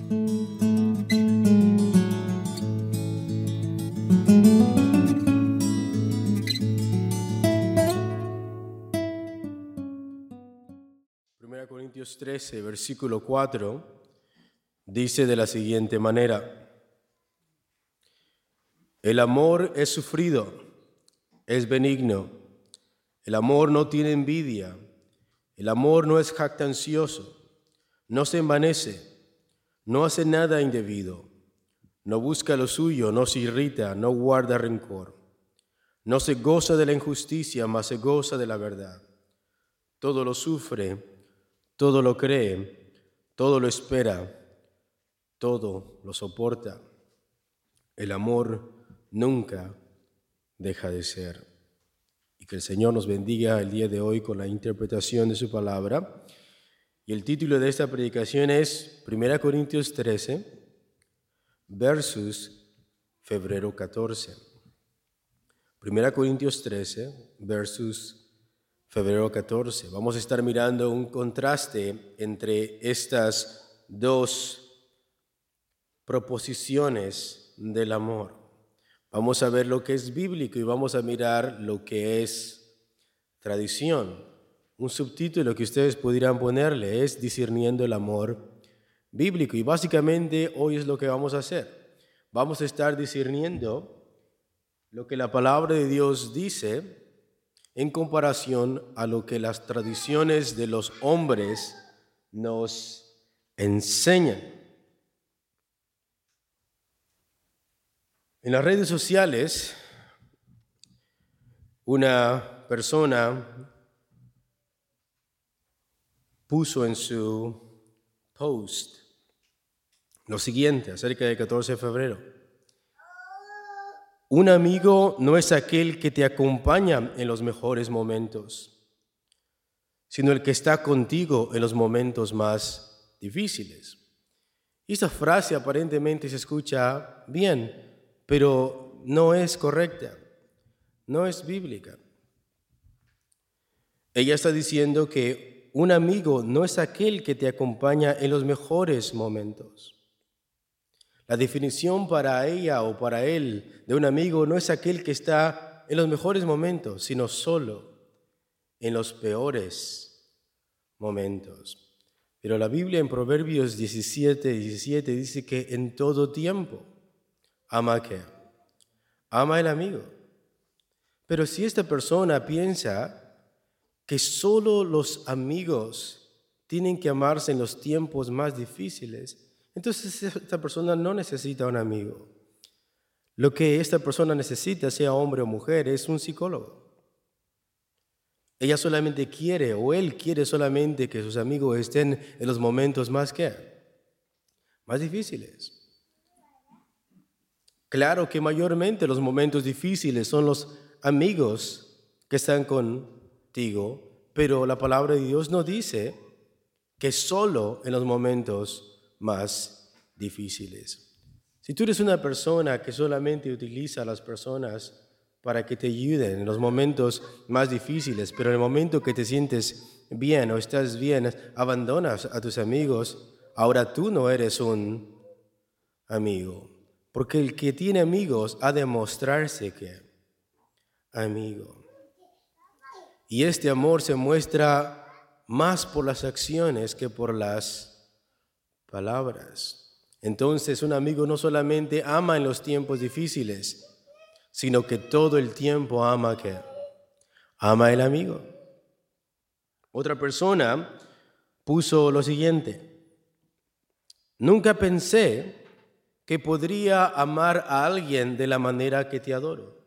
Corintios 13, versículo 4, dice de la siguiente manera: el amor es sufrido, es benigno, el amor no tiene envidia, el amor no es jactancioso, no se envanece, no hace nada indebido, no busca lo suyo, no se irrita, no guarda rencor, no se goza de la injusticia, mas se goza de la verdad. Todo lo sufre, todo lo cree, todo lo espera, todo lo soporta. El amor nunca deja de ser. Y que el Señor nos bendiga el día de hoy con la interpretación de su palabra. Y el título de esta predicación es 1 Corintios 13 versus febrero 14. 1 Corintios 13 versus febrero 14. Vamos a estar mirando un contraste entre estas dos proposiciones del amor. Vamos a ver lo que es bíblico y vamos a mirar lo que es tradición. Un subtítulo que ustedes pudieran ponerle es Discerniendo el amor bíblico. Y básicamente hoy es lo que vamos a hacer. Vamos a estar discerniendo lo que la palabra de Dios dice en comparación a lo que las tradiciones de los hombres nos enseñan. En las redes sociales, una persona puso en su post lo siguiente acerca del 14 de febrero. Un amigo no es aquel que te acompaña en los mejores momentos, sino el que está contigo en los momentos más difíciles. Y esta frase aparentemente se escucha bien, pero no es correcta, no es bíblica. Ella está diciendo que un amigo no es aquel que te acompaña en los mejores momentos. La definición para ella o para él de un amigo no es aquel que está en los mejores momentos, sino solo en los peores momentos. Pero la Biblia en Proverbios 17 dice que en todo tiempo ama ¿qué? Ama el amigo. Pero si esta persona piensa que solo los amigos tienen que amarse en los tiempos más difíciles, entonces esta persona no necesita un amigo. Lo que esta persona necesita, sea hombre o mujer, es un psicólogo. Ella solamente quiere, o él quiere solamente que sus amigos estén en los momentos más difíciles. Claro que mayormente los momentos difíciles son los amigos que están contigo, pero la palabra de Dios no dice que solo en los momentos más difíciles. Si tú eres una persona que solamente utiliza a las personas para que te ayuden en los momentos más difíciles, pero en el momento que te sientes bien o estás bien, abandonas a tus amigos, ahora tú no eres un amigo. Porque el que tiene amigos ha de mostrarse que amigo. Y este amor se muestra más por las acciones que por las palabras. Entonces, un amigo no solamente ama en los tiempos difíciles, sino que todo el tiempo ama ¿qué? Ama el amigo. Otra persona puso lo siguiente: nunca pensé que podría amar a alguien de la manera que te adoro.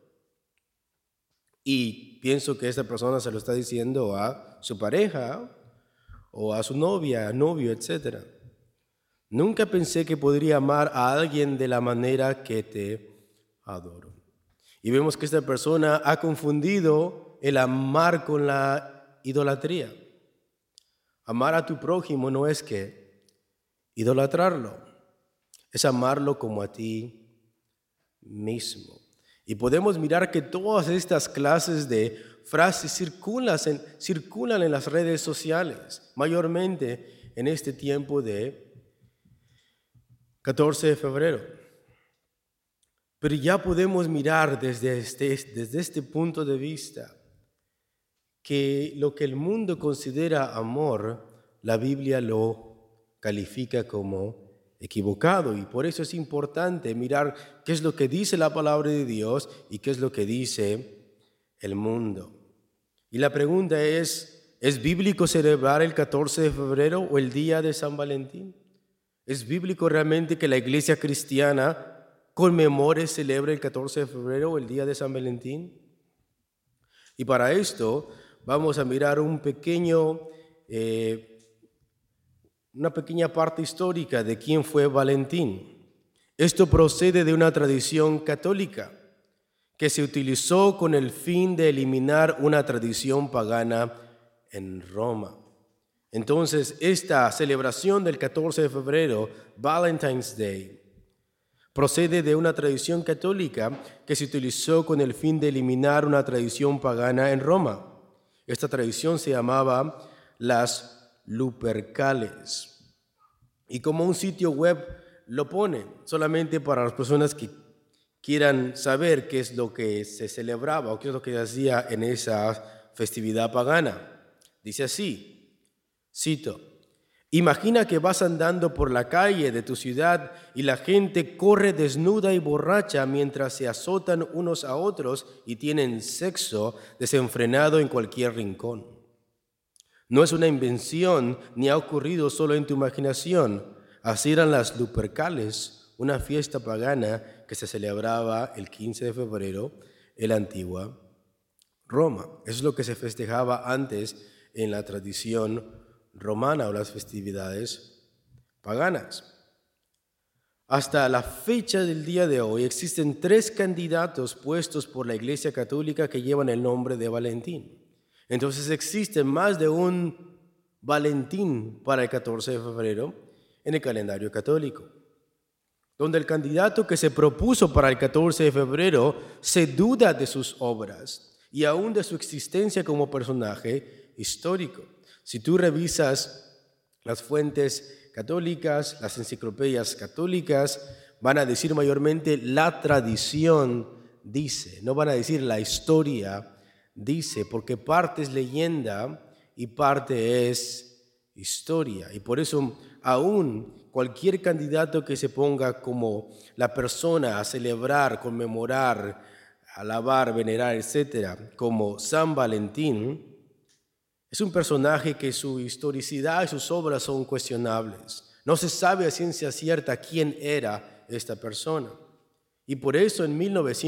Y pienso que esta persona se lo está diciendo a su pareja o a su novia, novio, etc. Nunca pensé que podría amar a alguien de la manera que te adoro. Y vemos que esta persona ha confundido el amar con la idolatría. Amar a tu prójimo no es que idolatrarlo, es amarlo como a ti mismo. Y podemos mirar que todas estas clases de frases circulan en las redes sociales, mayormente en este tiempo de 14 de febrero. Pero ya podemos mirar desde este punto de vista que lo que el mundo considera amor, la Biblia lo califica como equivocado, y por eso es importante mirar qué es lo que dice la palabra de Dios y qué es lo que dice el mundo. Y la pregunta ¿es bíblico celebrar el 14 de febrero o el día de San Valentín? ¿Es bíblico realmente que la iglesia cristiana conmemore, celebre el 14 de febrero o el día de San Valentín? Y para esto vamos a mirar una pequeña parte histórica de quién fue Valentín. Esto procede de una tradición católica que se utilizó con el fin de eliminar una tradición pagana en Roma. Entonces, esta celebración del 14 de febrero, Valentine's Day, procede de una tradición católica que se utilizó con el fin de eliminar una tradición pagana en Roma. Esta tradición se llamaba las Lupercales. Y como un sitio web lo pone, solamente para las personas que quieran saber qué es lo que se celebraba o qué es lo que se hacía en esa festividad pagana. Dice así, cito: imagina que vas andando por la calle de tu ciudad y la gente corre desnuda y borracha mientras se azotan unos a otros y tienen sexo desenfrenado en cualquier rincón. No es una invención ni ha ocurrido solo en tu imaginación. Así eran las Lupercales, una fiesta pagana que se celebraba el 15 de febrero en la antigua Roma. Eso es lo que se festejaba antes en la tradición romana o las festividades paganas. Hasta la fecha del día de hoy existen 3 candidatos puestos por la Iglesia Católica que llevan el nombre de Valentín. Entonces existe más de un Valentín para el 14 de febrero en el calendario católico, donde el candidato que se propuso para el 14 de febrero se duda de sus obras y aún de su existencia como personaje histórico. Si tú revisas las fuentes católicas, las enciclopedias católicas, van a decir mayormente la tradición dice, no van a decir la historia dice, porque parte es leyenda y parte es historia. Y por eso aún cualquier candidato que se ponga como la persona a celebrar, conmemorar, alabar, venerar, etcétera, como San Valentín, es un personaje que su historicidad y sus obras son cuestionables. No se sabe a ciencia cierta quién era esta persona. Y por eso en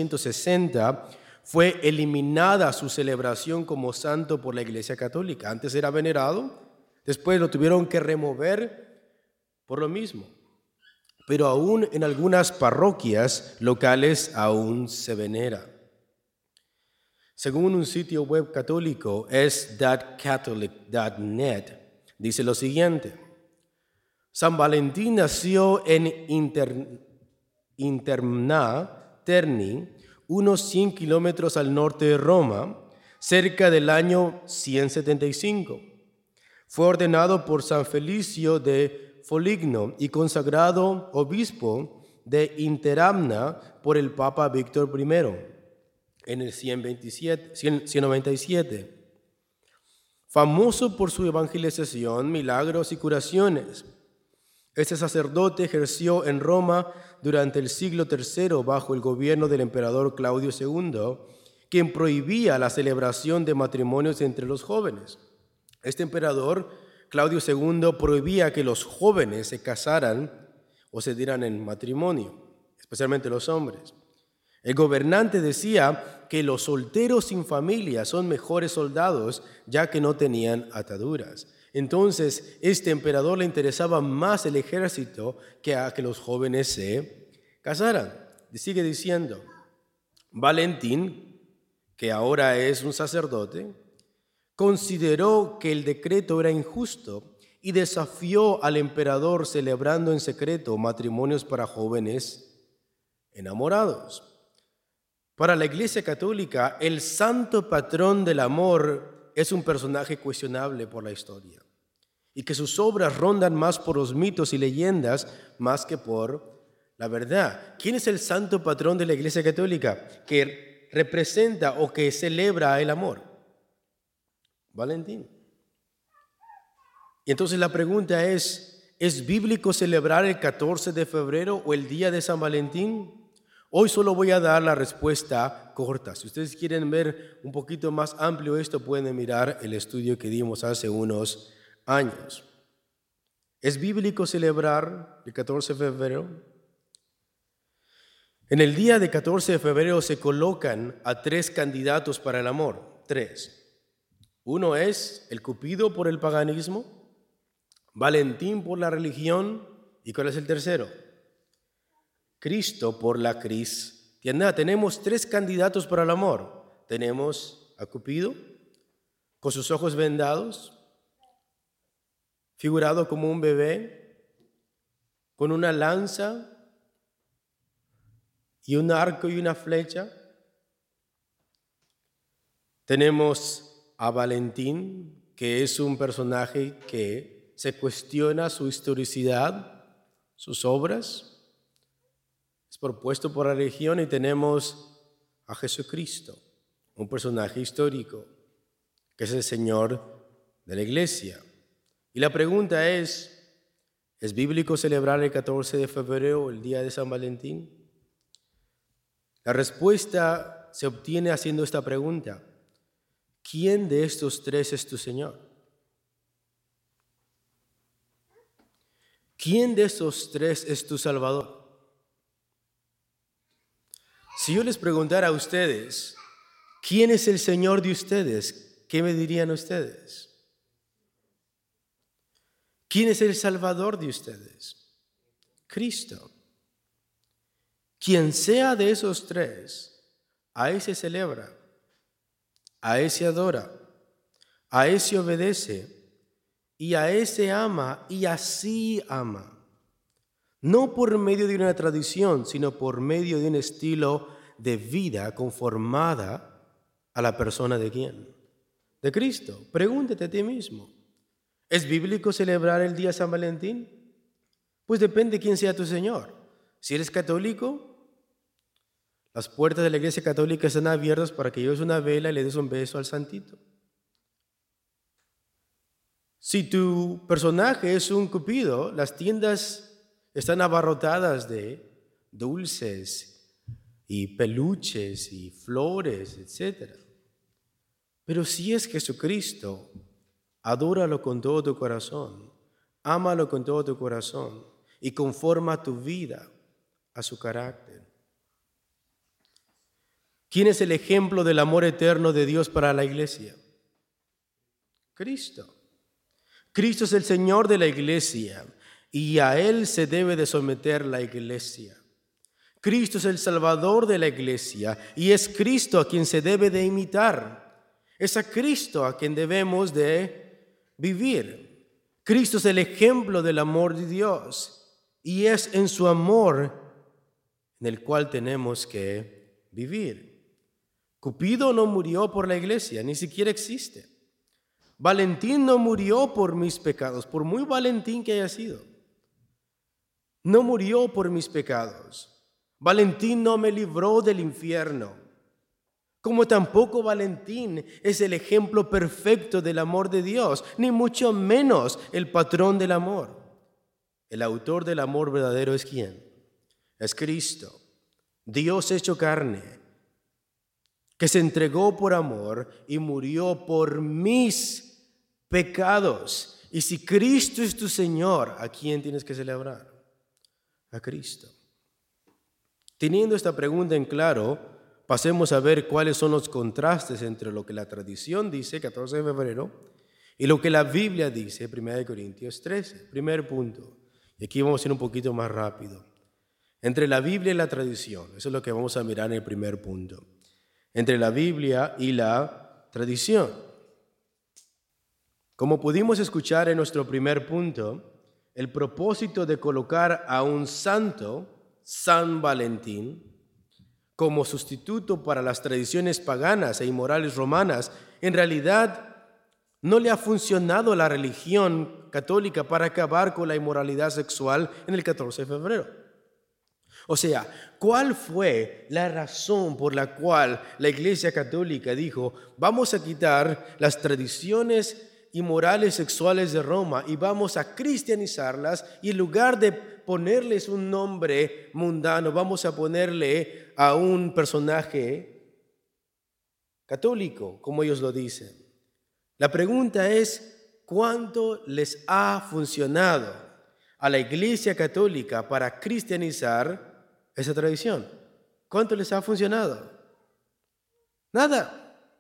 1960 fue eliminada su celebración como santo por la Iglesia Católica. Antes era venerado, después lo tuvieron que remover por lo mismo. Pero aún en algunas parroquias locales aún se venera. Según un sitio web católico, es.catholic.net, dice lo siguiente: San Valentín nació en Interna Terni, unos 100 kilómetros al norte de Roma, cerca del año 175. Fue ordenado por San Felicio de Foligno y consagrado obispo de Interamna por el Papa Víctor I. En el 197, famoso por su evangelización, milagros y curaciones. Este sacerdote ejerció en Roma durante el siglo III bajo el gobierno del emperador Claudio II, quien prohibía la celebración de matrimonios entre los jóvenes. Este emperador, Claudio II, prohibía que los jóvenes se casaran o se dieran en matrimonio, especialmente los hombres. El gobernante decía que los solteros sin familia son mejores soldados, ya que no tenían ataduras. Entonces, este emperador le interesaba más el ejército que a que los jóvenes se casaran. Y sigue diciendo, Valentín, que ahora es un sacerdote, consideró que el decreto era injusto y desafió al emperador celebrando en secreto matrimonios para jóvenes enamorados. Para la Iglesia Católica, el santo patrón del amor es un personaje cuestionable por la historia. y que sus obras rondan más por los mitos y leyendas más que por la verdad. ¿Quién es el santo patrón de la Iglesia Católica que representa o que celebra el amor? Valentín. Y entonces la pregunta ¿es bíblico celebrar el 14 de febrero o el día de San Valentín? Hoy solo voy a dar la respuesta corta. Si ustedes quieren ver un poquito más amplio esto, pueden mirar el estudio que dimos hace unos años. ¿Es bíblico celebrar el 14 de febrero? En el día de 14 de febrero se colocan a 3 candidatos para el amor. 3. Uno es el Cupido por el paganismo, Valentín por la religión, ¿y cuál es el tercero? Cristo por la cristiandad. Tenemos 3 candidatos para el amor. Tenemos a Cupido con sus ojos vendados, figurado como un bebé, con una lanza y un arco y una flecha. Tenemos a Valentín, que es un personaje que se cuestiona su historicidad, sus obras. Es propuesto por la religión. Y tenemos a Jesucristo, un personaje histórico, que es el Señor de la Iglesia. Y la pregunta ¿es bíblico celebrar el 14 de febrero, el día de San Valentín? La respuesta se obtiene haciendo esta pregunta: ¿quién de estos 3 es tu Señor? ¿Quién de estos 3 es tu Salvador? Si yo les preguntara a ustedes, ¿quién es el Señor de ustedes? ¿Qué me dirían ustedes? ¿Quién es el Salvador de ustedes? Cristo. Quien sea de esos 3, a ese celebra, a ese adora, a ese obedece y a ese ama y así ama. No por medio de una tradición, sino por medio de un estilo de vida conformada a la persona de ¿quién? De Cristo. Pregúntate a ti mismo: ¿es bíblico celebrar el día de San Valentín? Pues depende de quién sea tu Señor. Si eres católico, las puertas de la Iglesia Católica están abiertas para que lleves una vela y le des un beso al santito. Si tu personaje es un Cupido, las tiendas están abarrotadas de dulces y peluches y flores, etc. Pero si es Jesucristo, adóralo con todo tu corazón, ámalo con todo tu corazón y conforma tu vida a su carácter. ¿Quién es el ejemplo del amor eterno de Dios para la Iglesia? Cristo. Cristo es el Señor de la Iglesia y a Él se debe de someter la Iglesia. Cristo es el Salvador de la Iglesia y es Cristo a quien se debe de imitar. Es a Cristo a quien debemos de vivir. Cristo es el ejemplo del amor de Dios y es en su amor en el cual tenemos que vivir. Cupido no murió por la Iglesia, ni siquiera existe. Valentín no murió por mis pecados, por muy Valentín que haya sido. No murió por mis pecados. Valentín no me libró del infierno. Como tampoco Valentín es el ejemplo perfecto del amor de Dios, ni mucho menos el patrón del amor. El autor del amor verdadero es ¿quién? Es Cristo, Dios hecho carne, que se entregó por amor y murió por mis pecados. Y si Cristo es tu Señor, ¿a quién tienes que celebrar? A Cristo. Teniendo esta pregunta en claro, pasemos a ver cuáles son los contrastes entre lo que la tradición dice, 14 de febrero, y lo que la Biblia dice, 1 Corintios 13. Primer punto. Y aquí vamos a ir un poquito más rápido. Entre la Biblia y la tradición. Eso es lo que vamos a mirar en el primer punto. Entre la Biblia y la tradición. Como pudimos escuchar en nuestro primer punto, el propósito de colocar a un santo, San Valentín, como sustituto para las tradiciones paganas e inmorales romanas, en realidad No le ha funcionado la religión católica para acabar con la inmoralidad sexual en el 14 de febrero. O sea, ¿cuál fue la razón por la cual la Iglesia Católica dijo, vamos a quitar las tradiciones inmorales sexuales de Roma y vamos a cristianizarlas, y en lugar de ponerles un nombre mundano, vamos a ponerle a un personaje católico, como ellos lo dicen? La pregunta es, ¿cuánto les ha funcionado a la Iglesia Católica para cristianizar esa tradición? ¿Cuánto les ha funcionado? Nada.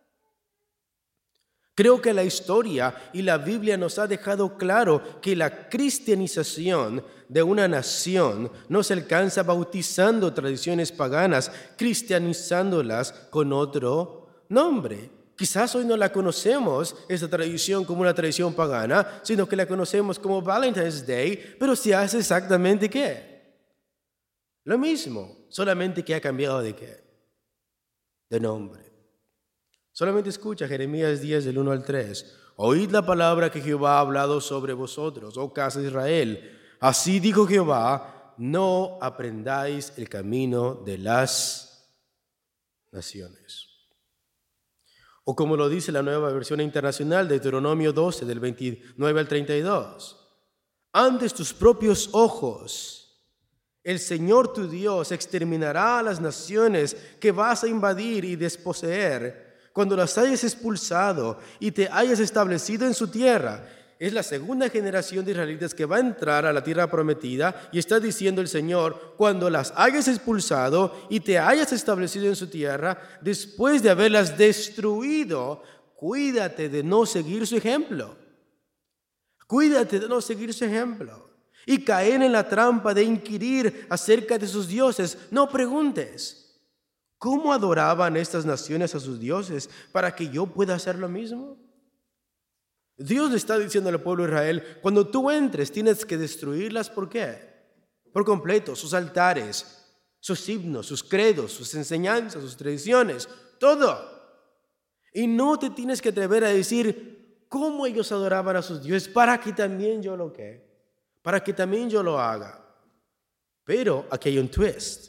Creo que la historia y la Biblia nos ha dejado claro que la cristianización de una nación no se alcanza bautizando tradiciones paganas, cristianizándolas con otro nombre. Quizás hoy no la conocemos, esta tradición, como una tradición pagana, sino que la conocemos como Valentine's Day, pero se hace exactamente ¿qué? Lo mismo, solamente que ha cambiado de ¿qué? De nombre. Solamente escucha Jeremías 10 del 1 al 3. Oíd la palabra que Jehová ha hablado sobre vosotros, oh casa de Israel. Así dijo Jehová, no aprendáis el camino de las naciones. O como lo dice la Nueva Versión Internacional de Deuteronomio 12 del 29 al 32. Ante tus propios ojos, el Señor tu Dios exterminará a las naciones que vas a invadir y desposeer, cuando las hayas expulsado y te hayas establecido en su tierra. Es la segunda generación de israelitas que va a entrar a la tierra prometida, y está diciendo el Señor, cuando las hayas expulsado y te hayas establecido en su tierra, después de haberlas destruido, cuídate de no seguir su ejemplo. Cuídate de no seguir su ejemplo y caer en la trampa de inquirir acerca de sus dioses. No preguntes, ¿cómo adoraban estas naciones a sus dioses para que yo pueda hacer lo mismo? Dios le está diciendo al pueblo de Israel, cuando tú entres tienes que destruirlas. ¿Por qué? Por completo, sus altares, sus himnos, sus credos, sus enseñanzas, sus tradiciones, todo. Y no te tienes que atrever a decir cómo ellos adoraban a sus dioses para que también yo lo para que también yo lo haga. Pero aquí hay un twist.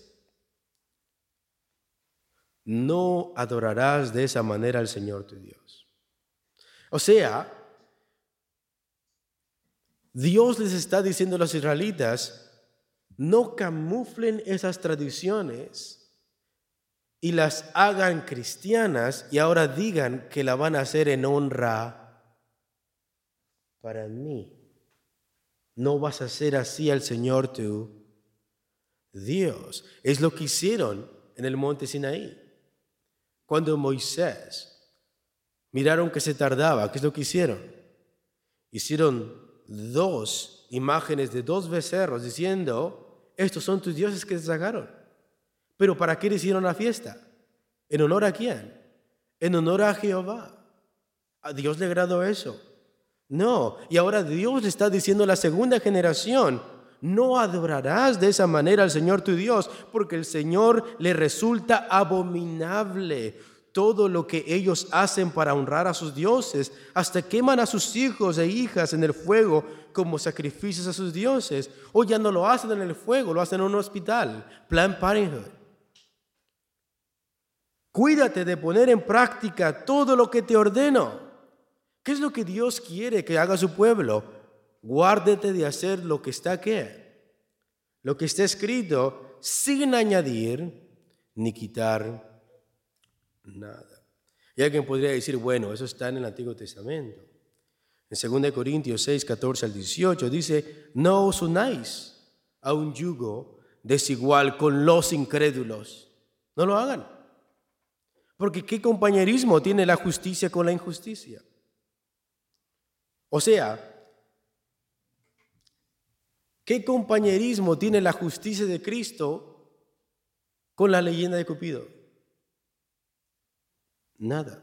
No adorarás de esa manera al Señor tu Dios. O sea, Dios les está diciendo a los israelitas, no camuflen esas tradiciones y las hagan cristianas y ahora digan que la van a hacer en honra para mí. No vas a hacer así al Señor tu Dios. Es lo que hicieron en el monte Sinaí. Cuando Moisés miraron que se tardaba, ¿qué es lo que hicieron? Hicieron 2 imágenes de 2 becerros diciendo, estos son tus dioses que te sacaron. ¿Pero para qué le hicieron la fiesta? ¿En honor a quién? En honor a Jehová. ¿A Dios le agradó eso? No. Y ahora Dios le está diciendo a la segunda generación, no adorarás de esa manera al Señor tu Dios, porque el Señor le resulta abominable todo lo que ellos hacen para honrar a sus dioses. Hasta queman a sus hijos e hijas en el fuego como sacrificios a sus dioses. O ya no lo hacen en el fuego, lo hacen en un hospital. Planned Parenthood. Cuídate de poner en práctica todo lo que te ordeno. ¿Qué es lo que Dios quiere que haga su pueblo? Guárdate de hacer lo que está ¿qué? Lo que está escrito, sin añadir ni quitar nada. Y alguien podría decir, bueno, eso está en el Antiguo Testamento. En 2 Corintios 6, 14 al 18 dice, no os unáis a un yugo desigual con los incrédulos. No lo hagan. Porque ¿qué compañerismo tiene la justicia con la injusticia? O sea, ¿qué compañerismo tiene la justicia de Cristo con la leyenda de Cupido? Nada.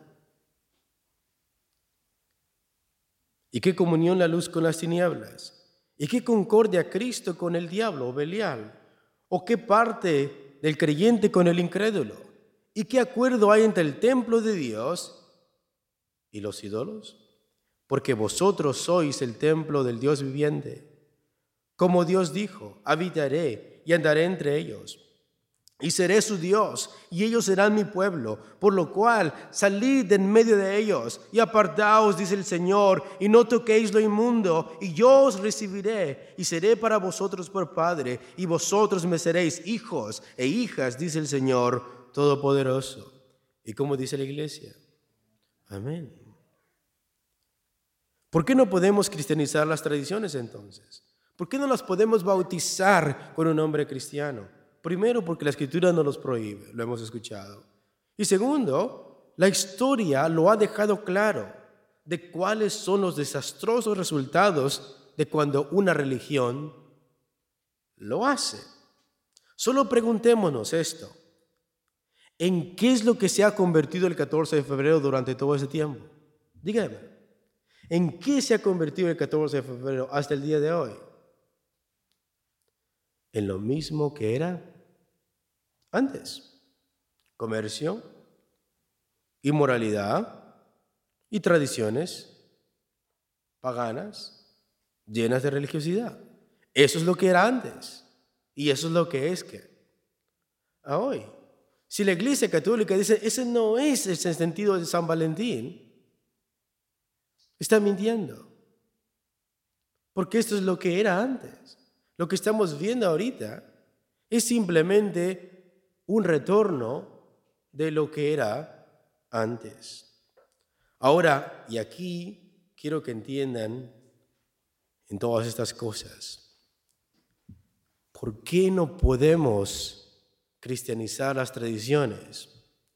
¿Y qué comunión la luz con las tinieblas? ¿Y qué concordia Cristo con el diablo o Belial? ¿O qué parte del creyente con el incrédulo? ¿Y qué acuerdo hay entre el templo de Dios y los ídolos? porque vosotros sois el templo del Dios viviente. Como Dios dijo, habitaré y andaré entre ellos, y seré su Dios, y ellos serán mi pueblo. Por lo cual, salid de en medio de ellos, y apartaos, dice el Señor, y no toquéis lo inmundo, y yo os recibiré, y seré para vosotros por Padre, y vosotros me seréis hijos e hijas, dice el Señor Todopoderoso. ¿Y cómo dice la iglesia? Amén. ¿Por qué no podemos cristianizar las tradiciones entonces? ¿Por qué no las podemos bautizar con un nombre cristiano? Primero, porque la Escritura no los prohíbe, lo hemos escuchado. Y segundo, la historia lo ha dejado claro de cuáles son los desastrosos resultados de cuando una religión lo hace. Solo preguntémonos esto. ¿En qué es lo que se ha convertido el 14 de febrero durante todo ese tiempo? Dígame, ¿en qué se ha convertido el 14 de febrero hasta el día de hoy? En lo mismo que era antes. Comercio, inmoralidad y tradiciones paganas llenas de religiosidad. Eso es lo que era antes y eso es lo que es a hoy. Si la Iglesia Católica dice, ese no es el sentido de San Valentín, está mintiendo. Porque esto es lo que era antes. Lo que estamos viendo ahorita es simplemente un retorno de lo que era antes. Ahora, y aquí quiero que entiendan en todas estas cosas, ¿por qué no podemos cristianizar las tradiciones?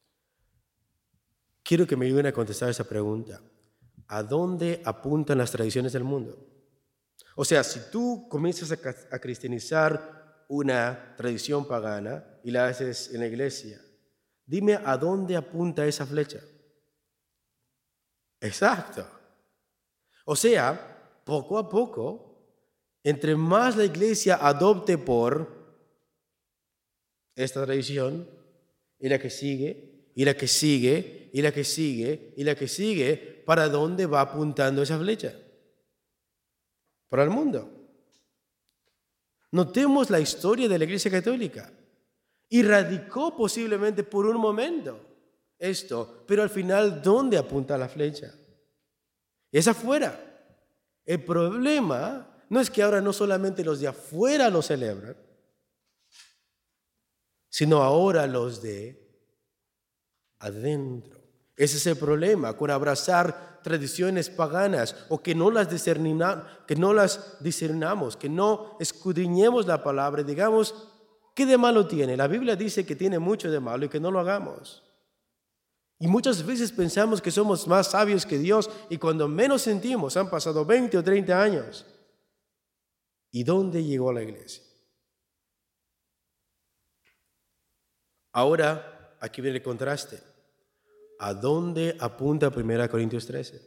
Quiero que me ayuden a contestar esa pregunta. ¿A dónde apuntan las tradiciones del mundo? O sea, si tú comienzas a cristianizar una tradición pagana y la haces en la iglesia, dime a dónde apunta esa flecha. Exacto. O sea, poco a poco, entre más la iglesia adopte por esta tradición, y la que sigue, y la que sigue, y la que sigue, y la que sigue, ¿para dónde va apuntando esa flecha? Para el mundo. Notemos la historia de la Iglesia Católica. Y radicó posiblemente por un momento esto, pero al final, ¿dónde apunta la flecha? Es afuera. El problema no es que ahora no solamente los de afuera lo celebran, sino ahora los de adentro. Ese es el problema con abrazar tradiciones paganas o que no las discernamos, que no escudriñemos la palabra y digamos, ¿qué de malo tiene? La Biblia dice que tiene mucho de malo y que no lo hagamos. Y muchas veces pensamos que somos más sabios que Dios y cuando menos sentimos, han pasado 20 o 30 años. ¿Y dónde llegó la iglesia? Ahora, aquí viene el contraste. ¿A dónde apunta 1 Corintios 13?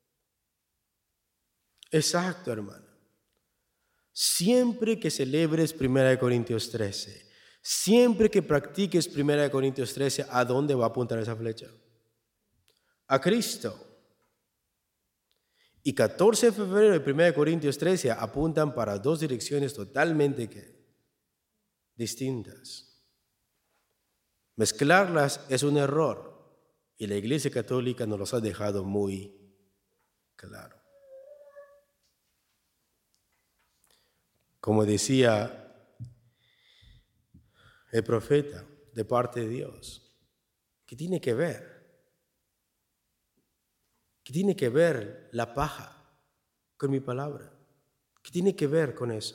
Exacto, hermano. Siempre que celebres 1 Corintios 13, siempre que practiques 1 Corintios 13, ¿a dónde va a apuntar esa flecha? A Cristo. Y 14 de febrero y 1 Corintios 13 apuntan para dos direcciones totalmente distintas. Mezclarlas es un error. Y la Iglesia Católica nos los ha dejado muy claro. Como decía el profeta de parte de Dios, ¿qué tiene que ver? ¿Qué tiene que ver la paja con mi palabra? ¿Qué tiene que ver con eso?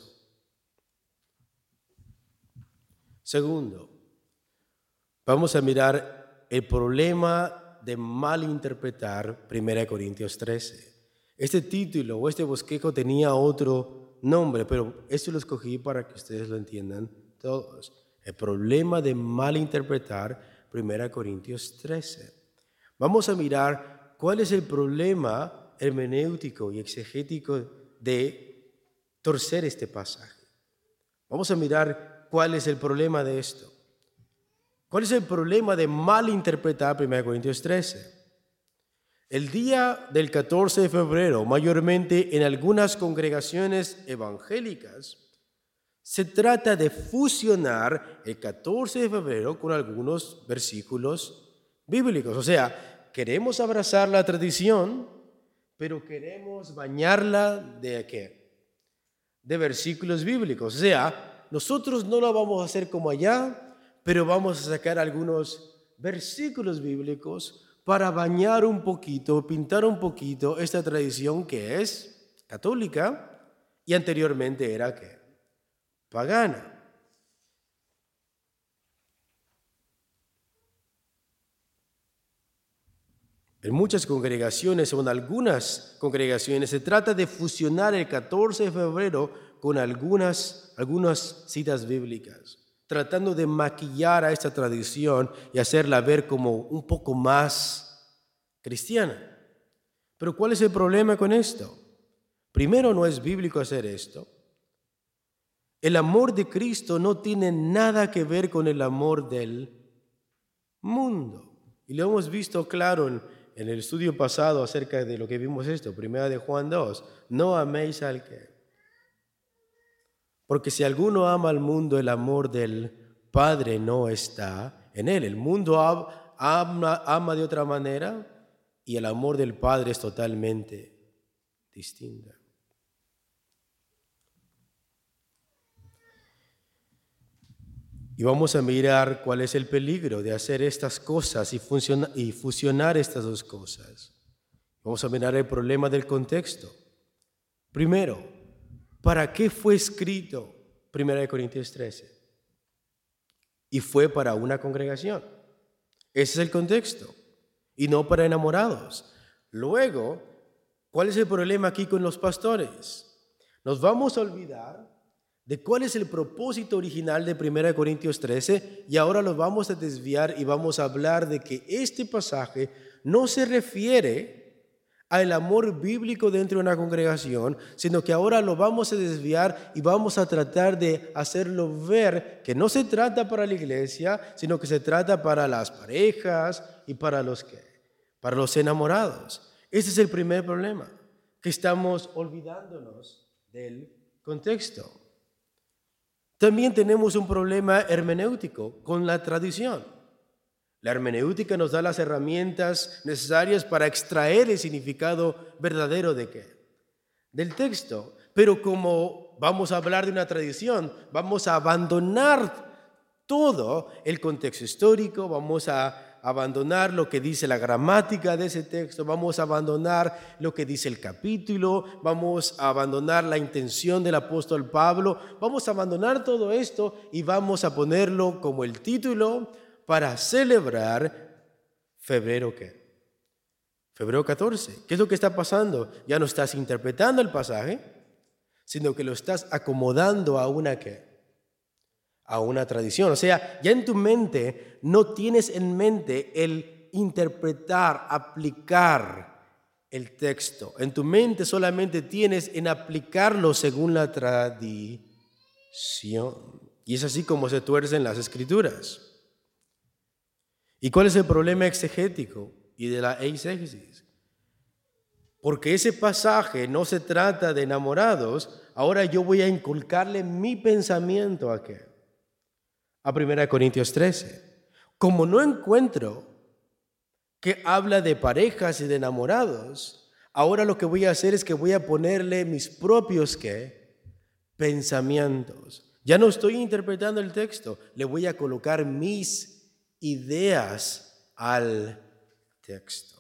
Segundo, vamos a mirar el problema de malinterpretar 1 Corintios 13. Este título o este bosquejo tenía otro nombre, pero esto lo escogí para que ustedes lo entiendan todos. El problema de malinterpretar 1 Corintios 13. Vamos a mirar cuál es el problema hermenéutico y exegético de torcer este pasaje. Vamos a mirar cuál es el problema de esto. ¿Cuál es el problema de malinterpretar 1 Corintios 13? El día del 14 de febrero, mayormente en algunas congregaciones evangélicas, se trata de fusionar el 14 de febrero con algunos versículos bíblicos. O sea, queremos abrazar la tradición, pero queremos bañarla ¿de qué? De versículos bíblicos. O sea, nosotros no lo vamos a hacer como allá, pero vamos a sacar algunos versículos bíblicos para bañar un poquito, pintar un poquito esta tradición que es católica y anteriormente era ¿qué? Pagana. En muchas congregaciones o en algunas congregaciones se trata de fusionar el 14 de febrero con algunas citas bíblicas, tratando de maquillar a esta tradición y hacerla ver como un poco más cristiana. Pero ¿cuál es el problema con esto? Primero, no es bíblico hacer esto. El amor de Cristo no tiene nada que ver con el amor del mundo. Y lo hemos visto claro en el estudio pasado acerca de lo que vimos esto, primera de Juan 2. No améis al que. Porque si alguno ama al mundo, el amor del Padre no está en él. El mundo ama de otra manera y el amor del Padre es totalmente distinto. Y vamos a mirar cuál es el peligro de hacer estas cosas y fusionar estas dos cosas. Vamos a mirar el problema del contexto. Primero, ¿para qué fue escrito 1 Corintios 13? Y fue para una congregación. Ese es el contexto. Y no para enamorados. Luego, ¿cuál es el problema aquí con los pastores? Nos vamos a olvidar de cuál es el propósito original de 1 Corintios 13 y ahora lo vamos a desviar y vamos a hablar de que este pasaje no se refiere al amor bíblico dentro de una congregación, sino que ahora lo vamos a desviar y vamos a tratar de hacerlo ver que no se trata para la iglesia, sino que se trata para las parejas y para los enamorados. Ese es el primer problema, que estamos olvidándonos del contexto. También tenemos un problema hermenéutico con la tradición. La hermenéutica nos da las herramientas necesarias para extraer el significado verdadero ¿de qué? Del texto. Pero como vamos a hablar de una tradición, vamos a abandonar todo el contexto histórico, vamos a abandonar lo que dice la gramática de ese texto, vamos a abandonar lo que dice el capítulo, vamos a abandonar la intención del apóstol Pablo, vamos a abandonar todo esto y vamos a ponerlo como el título para celebrar febrero ¿qué? Febrero 14. ¿Qué es lo que está pasando? Ya no estás interpretando el pasaje, sino que lo estás acomodando a una ¿qué? A una tradición. O sea, ya en tu mente no tienes en mente el interpretar, aplicar el texto. En tu mente solamente tienes en aplicarlo según la tradición. Y es así como se tuercen las escrituras. ¿Y cuál es el problema exegético y de la exégesis? Porque ese pasaje no se trata de enamorados, ahora yo voy a inculcarle mi pensamiento a qué? A 1 Corintios 13. Como no encuentro que habla de parejas y de enamorados, ahora lo que voy a hacer es que voy a ponerle mis propios ¿qué? Pensamientos. Ya no estoy interpretando el texto, le voy a colocar mis ideas al texto.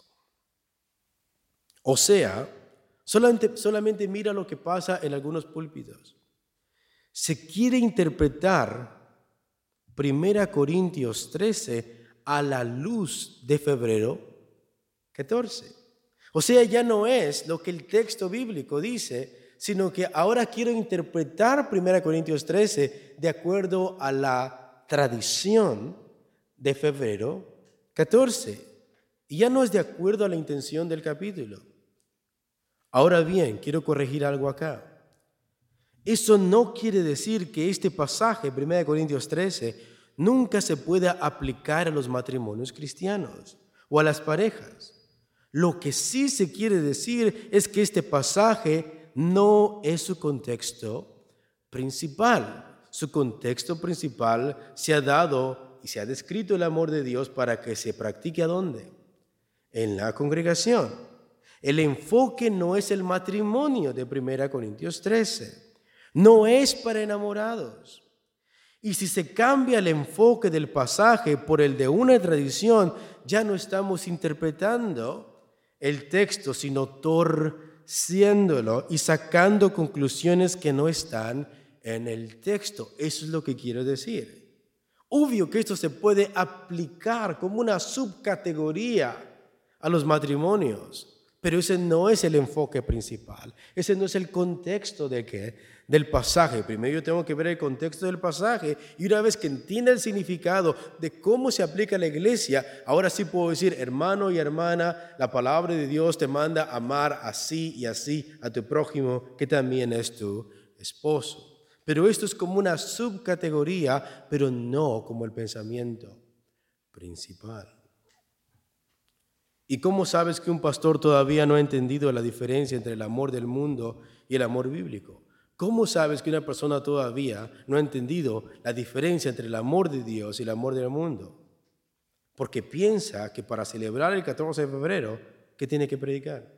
O sea, solamente mira lo que pasa en algunos púlpitos. Se quiere interpretar 1 Corintios 13 a la luz de febrero 14. O sea, ya no es lo que el texto bíblico dice, sino que ahora quiero interpretar 1 Corintios 13 de acuerdo a la tradición de febrero 14. Y ya no es de acuerdo a la intención del capítulo. Ahora bien, quiero corregir algo acá. Eso no quiere decir que este pasaje, 1 Corintios 13, nunca se pueda aplicar a los matrimonios cristianos o a las parejas. Lo que sí se quiere decir es que este pasaje no es su contexto principal. Su contexto principal se ha dado y se ha descrito el amor de Dios para que se practique ¿a dónde? En la congregación. El enfoque no es el matrimonio de 1 Corintios 13. No es para enamorados. Y si se cambia el enfoque del pasaje por el de una tradición, ya no estamos interpretando el texto, sino torciéndolo y sacando conclusiones que no están en el texto. Eso es lo que quiero decir. Obvio que esto se puede aplicar como una subcategoría a los matrimonios, pero ese no es el enfoque principal. Ese no es el contexto del pasaje. Primero yo tengo que ver el contexto del pasaje y una vez que entienda el significado de cómo se aplica a la iglesia, ahora sí puedo decir, hermano y hermana, la palabra de Dios te manda a amar así y así a tu prójimo, que también es tu esposo. Pero esto es como una subcategoría, pero no como el pensamiento principal. ¿Y cómo sabes que un pastor todavía no ha entendido la diferencia entre el amor del mundo y el amor bíblico? ¿Cómo sabes que una persona todavía no ha entendido la diferencia entre el amor de Dios y el amor del mundo? Porque piensa que para celebrar el 14 de febrero, ¿qué tiene que predicar?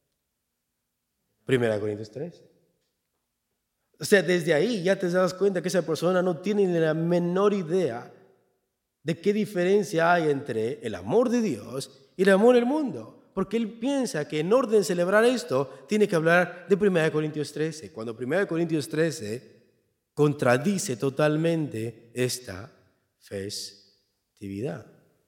1 Corintios 13. O sea, desde ahí ya te das cuenta que esa persona no tiene ni la menor idea de qué diferencia hay entre el amor de Dios y el amor del mundo. Porque él piensa que en orden de celebrar esto, tiene que hablar de 1 Corintios 13. Cuando 1 Corintios 13 contradice totalmente esta festividad.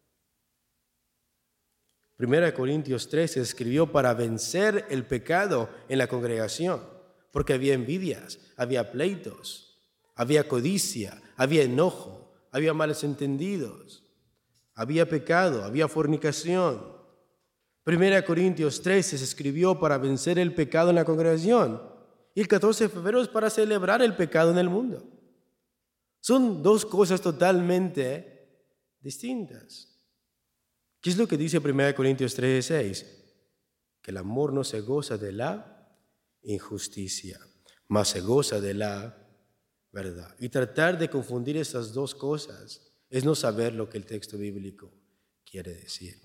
1 Corintios 13 escribió para vencer el pecado en la congregación, porque había envidias, había pleitos, había codicia, había enojo, había malos entendidos, había pecado, había fornicación. 1 Corintios 13 se escribió para vencer el pecado en la congregación y el 14 de febrero es para celebrar el pecado en el mundo. Son dos cosas totalmente distintas. ¿Qué es lo que dice 1 Corintios 13:6? Que el amor no se goza de la injusticia, mas se goza de la verdad. Y tratar de confundir esas dos cosas es no saber lo que el texto bíblico quiere decir.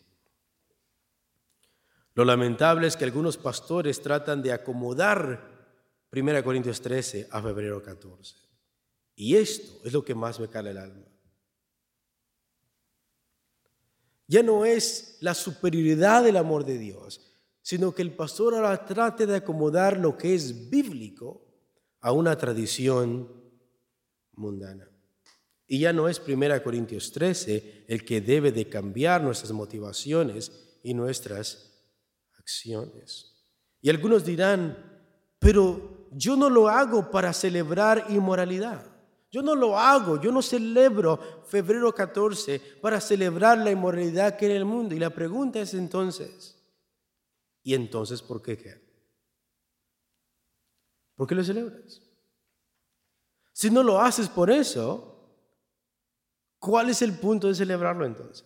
Lo lamentable es que algunos pastores tratan de acomodar 1 Corintios 13 a febrero 14. Y esto es lo que más me cala el alma. Ya no es la superioridad del amor de Dios, sino que el pastor ahora trate de acomodar lo que es bíblico a una tradición mundana. Y ya no es 1 Corintios 13 el que debe de cambiar nuestras motivaciones y nuestras acciones. Y algunos dirán, pero yo no lo hago para celebrar inmoralidad. Yo no lo hago, yo no celebro febrero 14 para celebrar la inmoralidad que hay en el mundo. Y la pregunta es entonces, ¿y entonces por qué qué? ¿Por qué lo celebras? Si no lo haces por eso, ¿cuál es el punto de celebrarlo entonces?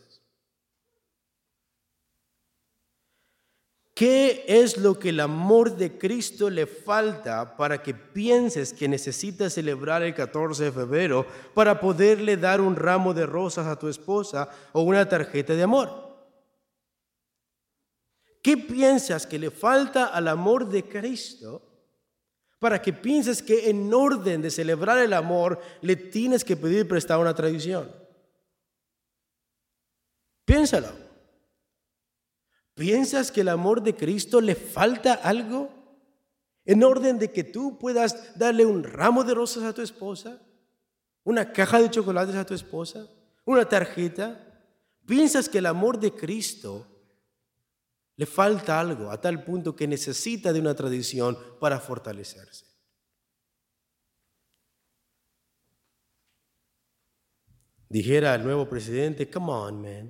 ¿Qué es lo que el amor de Cristo le falta para que pienses que necesitas celebrar el 14 de febrero para poderle dar un ramo de rosas a tu esposa o una tarjeta de amor? ¿Qué piensas que le falta al amor de Cristo para que pienses que en orden de celebrar el amor le tienes que pedir prestado una tradición? Piénsalo. ¿Piensas que el amor de Cristo le falta algo? En orden de que tú puedas darle un ramo de rosas a tu esposa, una caja de chocolates a tu esposa, una tarjeta. ¿Piensas que el amor de Cristo le falta algo a tal punto que necesita de una tradición para fortalecerse? Dijera el nuevo presidente, come on, man.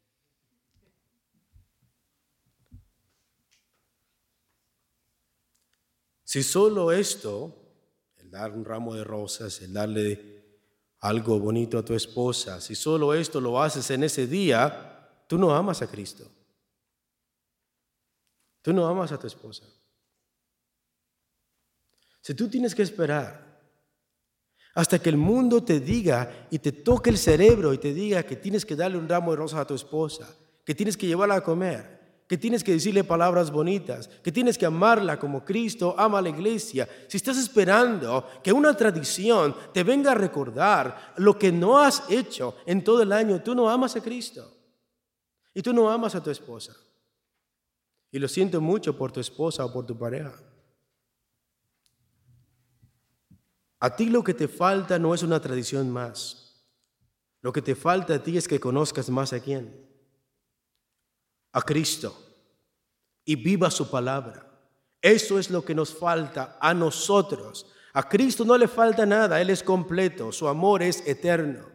Si solo esto, el dar un ramo de rosas, el darle algo bonito a tu esposa, si solo esto lo haces en ese día, tú no amas a Cristo. Tú no amas a tu esposa. Si tú tienes que esperar hasta que el mundo te diga y te toque el cerebro y te diga que tienes que darle un ramo de rosas a tu esposa, que tienes que llevarla a comer, que tienes que decirle palabras bonitas, que tienes que amarla como Cristo ama a la iglesia. Si estás esperando que una tradición te venga a recordar lo que no has hecho en todo el año, tú no amas a Cristo y tú no amas a tu esposa. Y lo siento mucho por tu esposa o por tu pareja. A ti lo que te falta no es una tradición más. Lo que te falta a ti es que conozcas más a quién. A Cristo. Y viva su palabra. Eso es lo que nos falta a nosotros. A Cristo no le falta nada. Él es completo. Su amor es eterno.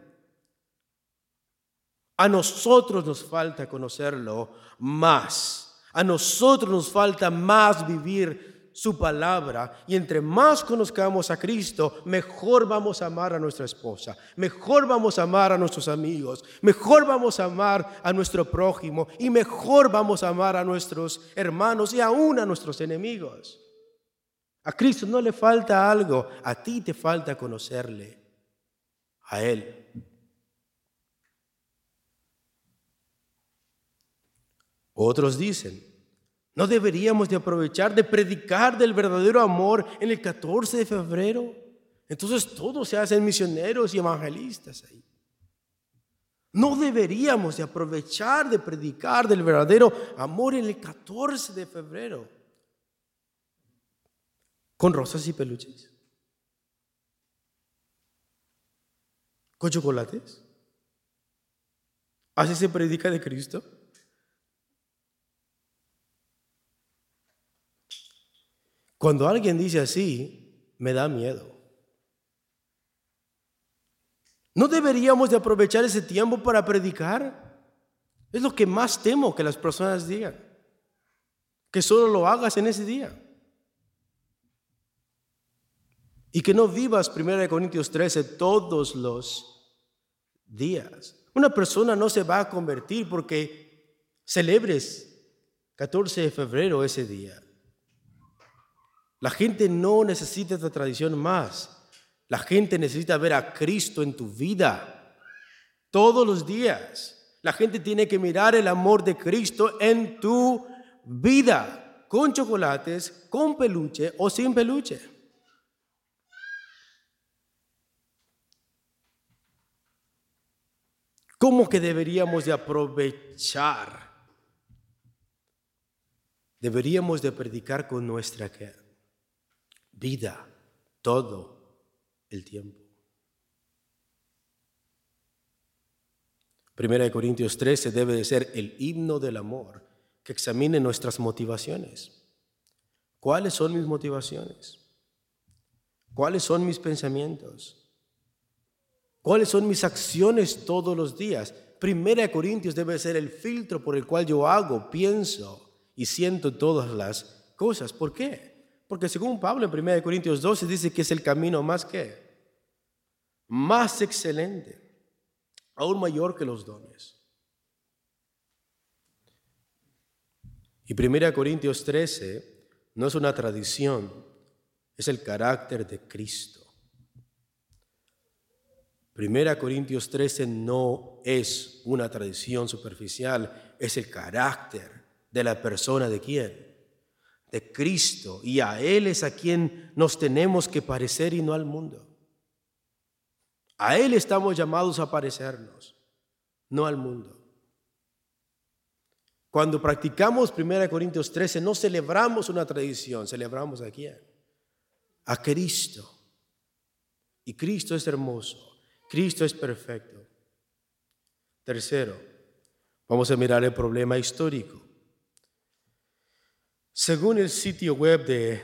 A nosotros nos falta conocerlo más. A nosotros nos falta más vivir su palabra, y entre más conozcamos a Cristo, mejor vamos a amar a nuestra esposa, mejor vamos a amar a nuestros amigos, mejor vamos a amar a nuestro prójimo y mejor vamos a amar a nuestros hermanos y aún a nuestros enemigos. A Cristo no le falta algo, a ti te falta conocerle, a Él. Otros dicen, ¿no deberíamos de aprovechar de predicar del verdadero amor en el 14 de febrero? Entonces todos se hacen misioneros y evangelistas ahí. ¿No deberíamos de aprovechar de predicar del verdadero amor en el 14 de febrero? ¿Con rosas y peluches? ¿Con chocolates? ¿Así se predica de Cristo? Cuando alguien dice así, me da miedo. ¿No deberíamos de aprovechar ese tiempo para predicar? Es lo que más temo que las personas digan. Que solo lo hagas en ese día. Y que no vivas 1 Corintios 13 todos los días. Una persona no se va a convertir porque celebres 14 de febrero ese día. La gente no necesita esta tradición más. La gente necesita ver a Cristo en tu vida todos los días. La gente tiene que mirar el amor de Cristo en tu vida, con chocolates, con peluche o sin peluche. ¿Cómo que deberíamos de aprovechar? Deberíamos de predicar con nuestra vida todo el tiempo. 1 Corintios 13 debe de ser el himno del amor que examine nuestras motivaciones. ¿Cuáles son mis motivaciones? ¿Cuáles son mis pensamientos? ¿Cuáles son mis acciones todos los días? 1 Corintios debe ser el filtro por el cual yo hago, pienso y siento todas las cosas. ¿Por qué? Porque según Pablo en 1 Corintios 12 dice que es el camino más excelente, aún mayor que los dones. Y 1 Corintios 13 no es una tradición, es el carácter de Cristo. 1 Corintios 13 no es una tradición superficial, es el carácter de la persona de ¿quién? De Cristo, y a Él es a quien nos tenemos que parecer y no al mundo. A Él estamos llamados a parecernos, no al mundo. Cuando practicamos 1 Corintios 13, no celebramos una tradición, celebramos a quién? A Cristo. Y Cristo es hermoso, Cristo es perfecto. Tercero, vamos a mirar el problema histórico. Según el sitio web de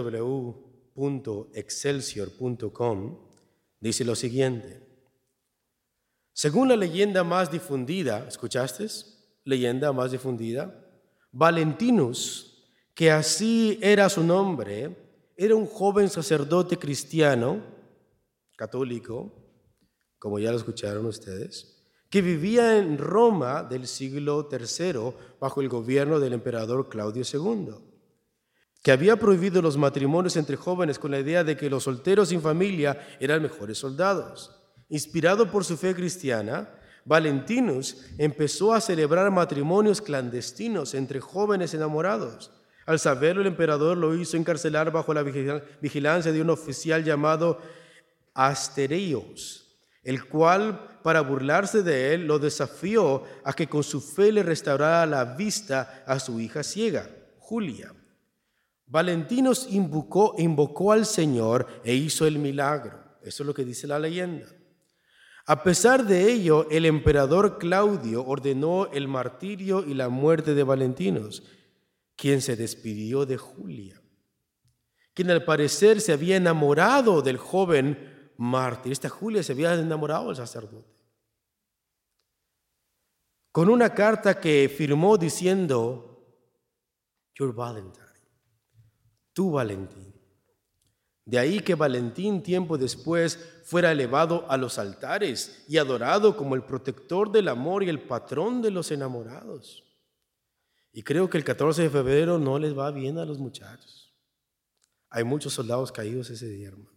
www.excelsior.com, dice lo siguiente. Según la leyenda más difundida, ¿escuchaste? Leyenda más difundida. Valentinus, que así era su nombre, era un joven sacerdote cristiano, católico, como ya lo escucharon ustedes, que vivía en Roma del siglo III bajo el gobierno del emperador Claudio II, que había prohibido los matrimonios entre jóvenes con la idea de que los solteros sin familia eran mejores soldados. Inspirado por su fe cristiana, Valentinus empezó a celebrar matrimonios clandestinos entre jóvenes enamorados. Al saberlo, el emperador lo hizo encarcelar bajo la vigilancia de un oficial llamado Astereios, el cual, para burlarse de él, lo desafió a que con su fe le restaurara la vista a su hija ciega, Julia. Valentinus invocó al Señor e hizo el milagro. Eso es lo que dice la leyenda. A pesar de ello, el emperador Claudio ordenó el martirio y la muerte de Valentinus, quien se despidió de Julia, quien al parecer se había enamorado del joven mártir. Esta Julia se había enamorado del sacerdote. Con una carta que firmó diciendo, Your Valentine, tu Valentín. De ahí que Valentín tiempo después fuera elevado a los altares y adorado como el protector del amor y el patrón de los enamorados. Y creo que el 14 de febrero no les va bien a los muchachos. Hay muchos soldados caídos ese día, hermanos.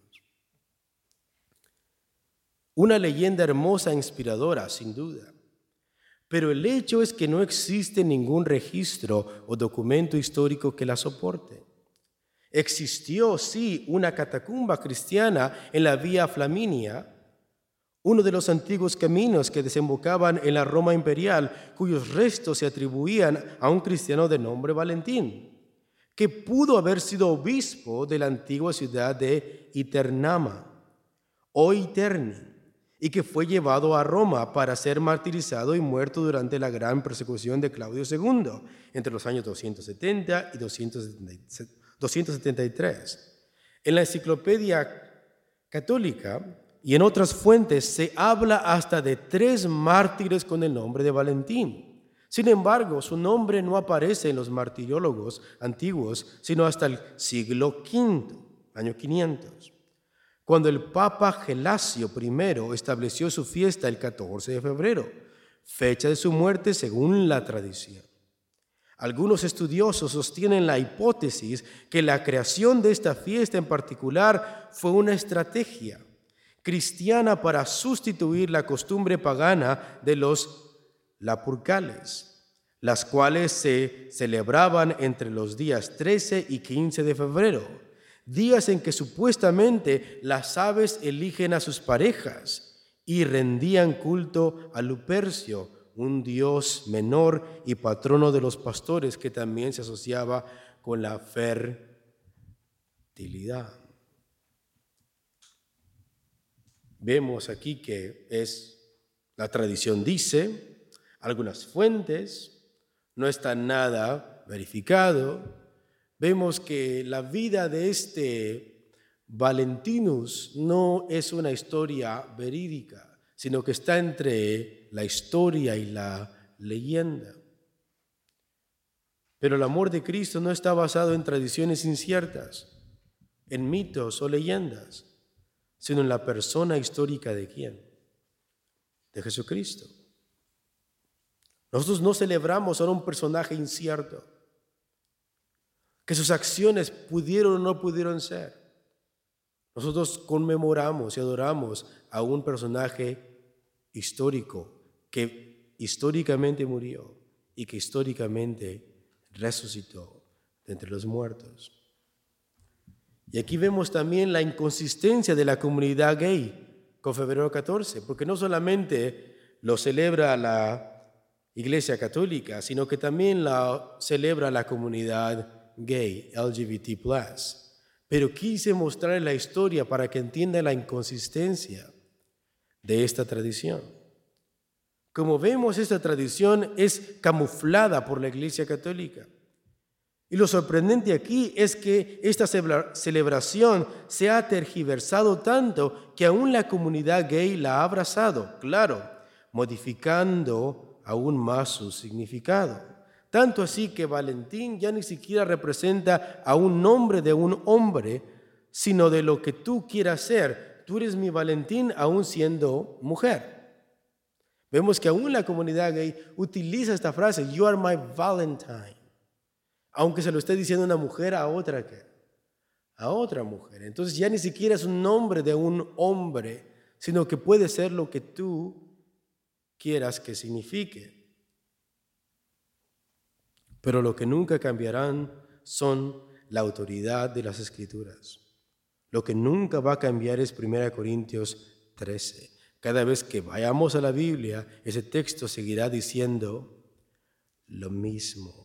Una leyenda hermosa e inspiradora, sin duda. Pero el hecho es que no existe ningún registro o documento histórico que la soporte. Existió, sí, una catacumba cristiana en la Vía Flaminia, uno de los antiguos caminos que desembocaban en la Roma imperial, cuyos restos se atribuían a un cristiano de nombre Valentín, que pudo haber sido obispo de la antigua ciudad de Iternama o Iterni, y que fue llevado a Roma para ser martirizado y muerto durante la gran persecución de Claudio II, entre los años 270 y 273. En la Enciclopedia Católica y en otras fuentes se habla hasta de 3 mártires con el nombre de Valentín. Sin embargo, su nombre no aparece en los martiriólogos antiguos, sino hasta el siglo V, año 500, cuando el Papa Gelasio I estableció su fiesta el 14 de febrero, fecha de su muerte según la tradición. Algunos estudiosos sostienen la hipótesis que la creación de esta fiesta en particular fue una estrategia cristiana para sustituir la costumbre pagana de los lapurcales, las cuales se celebraban entre los días 13 y 15 de febrero, días en que supuestamente las aves eligen a sus parejas y rendían culto a Lupercio, un dios menor y patrono de los pastores que también se asociaba con la fertilidad. Vemos aquí que la tradición dice, algunas fuentes, no está nada verificado. Vemos que la vida de este Valentinus no es una historia verídica, sino que está entre la historia y la leyenda. Pero el amor de Cristo no está basado en tradiciones inciertas, en mitos o leyendas, sino en la persona histórica de ¿quién? De Jesucristo. Nosotros no celebramos a un personaje incierto, que sus acciones pudieron o no pudieron ser. Nosotros conmemoramos y adoramos a un personaje histórico que históricamente murió y que históricamente resucitó de entre los muertos. Y aquí vemos también la inconsistencia de la comunidad gay con febrero 14, porque no solamente lo celebra la Iglesia Católica, sino que también la celebra la comunidad gay, LGBT+. Pero quise mostrar la historia para que entiendan la inconsistencia de esta tradición. Como vemos, esta tradición es camuflada por la Iglesia Católica. Y lo sorprendente aquí es que esta celebración se ha tergiversado tanto que aún la comunidad gay la ha abrazado, claro, modificando aún más su significado. Tanto así que Valentín ya ni siquiera representa a un nombre de un hombre, sino de lo que tú quieras ser. Tú eres mi Valentín aún siendo mujer. Vemos que aún la comunidad gay utiliza esta frase, "You are my Valentine", aunque se lo esté diciendo una mujer a otra mujer. Entonces ya ni siquiera es un nombre de un hombre, sino que puede ser lo que tú quieras que signifique. Pero lo que nunca cambiarán son la autoridad de las Escrituras. Lo que nunca va a cambiar es 1 Corintios 13. Cada vez que vayamos a la Biblia, ese texto seguirá diciendo lo mismo.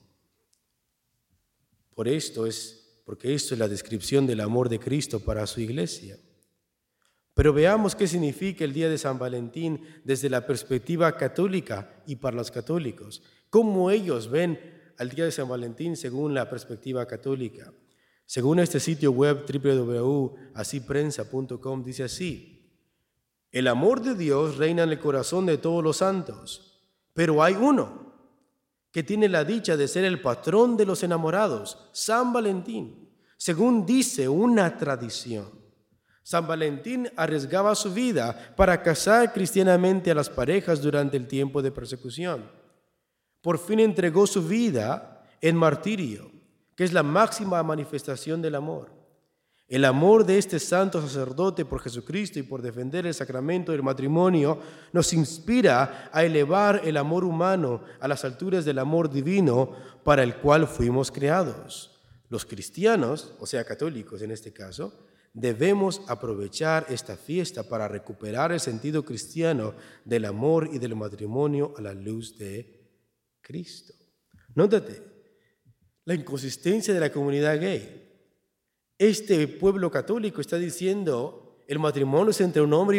Porque esto es la descripción del amor de Cristo para su iglesia. Pero veamos qué significa el día de San Valentín desde la perspectiva católica y para los católicos. ¿Cómo ellos ven al día de San Valentín según la perspectiva católica? Según este sitio web www.asiprensa.com dice así: el amor de Dios reina en el corazón de todos los santos, pero hay uno que tiene la dicha de ser el patrón de los enamorados, San Valentín, según dice una tradición. San Valentín arriesgaba su vida para casar cristianamente a las parejas durante el tiempo de persecución. Por fin entregó su vida en martirio, que es la máxima manifestación del amor. El amor de este santo sacerdote por Jesucristo y por defender el sacramento del matrimonio nos inspira a elevar el amor humano a las alturas del amor divino para el cual fuimos creados. Los cristianos, o sea, católicos en este caso, debemos aprovechar esta fiesta para recuperar el sentido cristiano del amor y del matrimonio a la luz de Cristo. Nótate la inconsistencia de la comunidad gay. Este pueblo católico está diciendo el matrimonio es entre un hombre y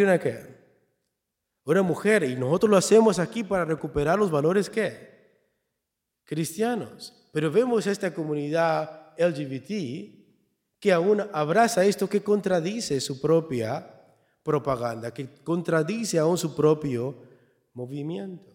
una mujer, y nosotros lo hacemos aquí para recuperar los valores cristianos. Pero vemos a esta comunidad LGBT que aún abraza esto, que contradice su propia propaganda, que contradice aún su propio movimiento.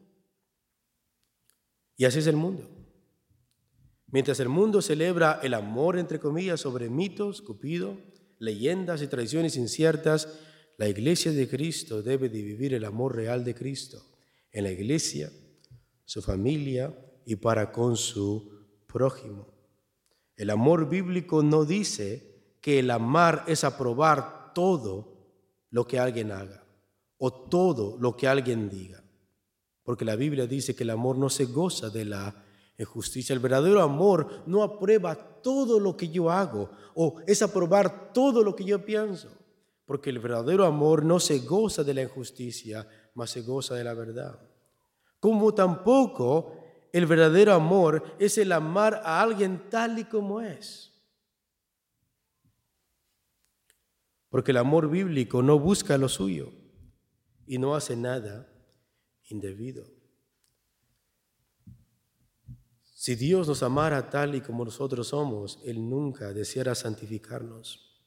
Y así es el mundo. Mientras el mundo celebra el amor, entre comillas, sobre mitos, Cupido, leyendas y tradiciones inciertas, la Iglesia de Cristo debe de vivir el amor real de Cristo en la Iglesia, su familia y para con su prójimo. El amor bíblico no dice que el amar es aprobar todo lo que alguien haga o todo lo que alguien diga, porque la Biblia dice que el amor no se goza de la injusticia. El verdadero amor no aprueba todo lo que yo hago o es aprobar todo lo que yo pienso, porque el verdadero amor no se goza de la injusticia, mas se goza de la verdad. Como tampoco el verdadero amor es el amar a alguien tal y como es. Porque el amor bíblico no busca lo suyo y no hace nada indebido. Si Dios nos amara tal y como nosotros somos, Él nunca deseara santificarnos.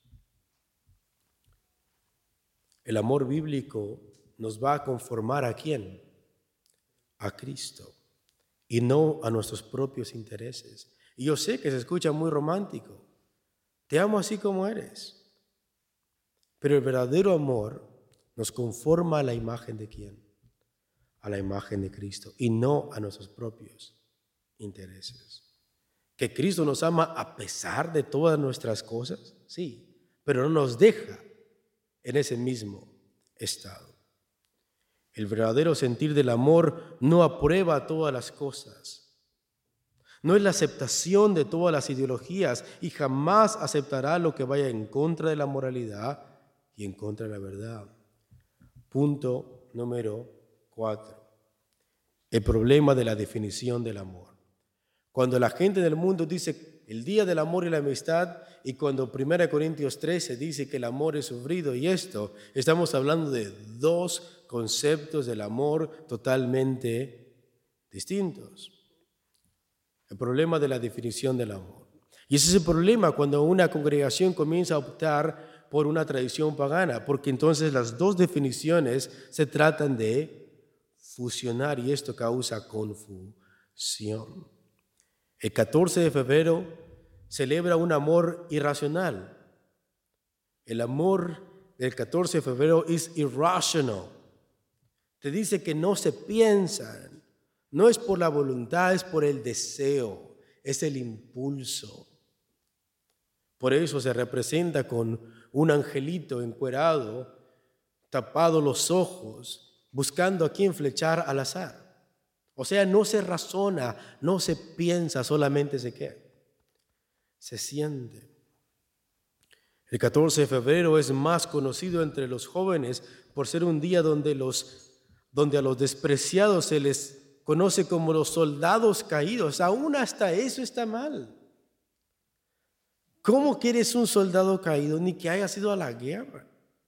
El amor bíblico nos va a conformar ¿a quién? A Cristo. Y no a nuestros propios intereses. Y yo sé que se escucha muy romántico. Te amo así como eres. Pero el verdadero amor nos conforma a la imagen de ¿quién? A la imagen de Cristo y no a nuestros propios intereses. ¿Que Cristo nos ama a pesar de todas nuestras cosas? Sí, pero no nos deja en ese mismo estado. El verdadero sentir del amor no aprueba todas las cosas. No es la aceptación de todas las ideologías y jamás aceptará lo que vaya en contra de la moralidad y en contra de la verdad. Punto número 4. El problema de la definición del amor. Cuando la gente del mundo dice el día del amor y la amistad, y cuando 1 Corintios 13 dice que el amor es sufrido y esto, estamos hablando de dos conceptos del amor totalmente distintos. El problema de la definición del amor. Y ese es el problema cuando una congregación comienza a optar por una tradición pagana, porque entonces las dos definiciones se tratan de fusionar y esto causa confusión. El 14 de febrero celebra un amor irracional. El amor del 14 de febrero es irrational. te dice que no se piensan. No es por la voluntad, es por el deseo, es el impulso. Por eso se representa con un angelito encuerado, tapado los ojos, buscando a quién flechar al azar. O sea, no se razona, no se piensa, solamente se siente. El 14 de febrero es más conocido entre los jóvenes por ser un día donde a los despreciados se les conoce como los soldados caídos. Aún hasta eso está mal. ¿Cómo que eres un soldado caído ni que hayas ido a la guerra?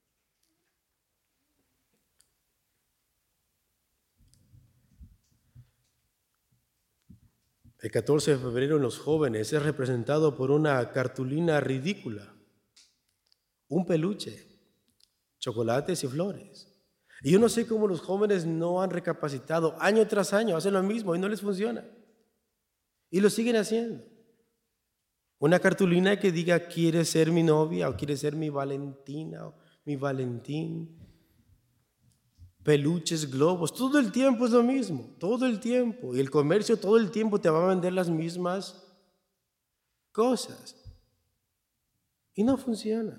El 14 de febrero en los jóvenes es representado por una cartulina ridícula, un peluche, chocolates y flores. Y yo no sé cómo los jóvenes no han recapacitado año tras año, hacen lo mismo y no les funciona. Y lo siguen haciendo. Una cartulina que diga, ¿quieres ser mi novia o quieres ser mi Valentina o mi Valentín? Peluches, globos, todo el tiempo es lo mismo, todo el tiempo. Y el comercio todo el tiempo te va a vender las mismas cosas. Y no funciona.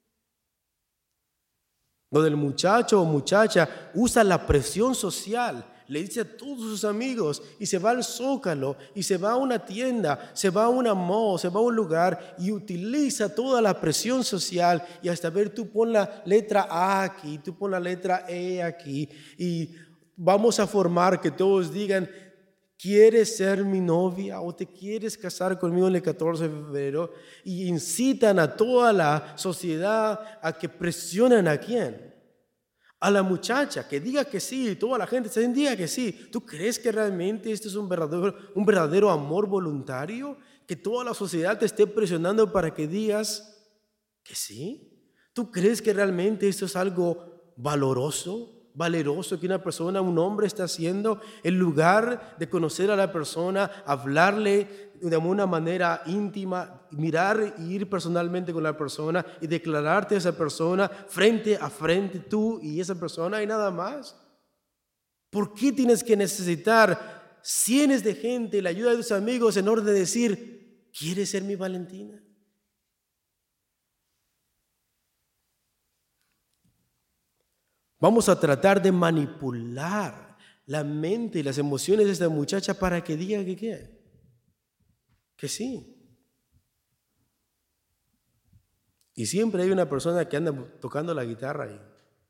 Donde el muchacho o muchacha usa la presión social, le dice a todos sus amigos y se va al Zócalo y se va a una tienda, se va a una mall, se va a un lugar y utiliza toda la presión social y hasta ver, tú pon la letra A aquí, tú pon la letra E aquí y vamos a formar que todos digan, ¿quieres ser mi novia o te quieres casar conmigo en el 14 de febrero? Y incitan a toda la sociedad a que presionen a quién. A la muchacha que diga que sí, toda la gente se diga que sí. ¿Tú crees que realmente esto es un verdadero amor voluntario? Que toda la sociedad te esté presionando para que digas que sí. ¿Tú crees que realmente esto es algo valeroso que una persona, un hombre está haciendo en lugar de conocer a la persona, hablarle de una manera íntima, mirar y ir personalmente con la persona y declararte a esa persona frente a frente, tú y esa persona y nada más? ¿Por qué tienes que necesitar cientos de gente y la ayuda de tus amigos en orden de decir, ¿quieres ser mi Valentina? Vamos a tratar de manipular la mente y las emociones de esta muchacha para que diga que qué. Que sí. Y siempre hay una persona que anda tocando la guitarra ahí.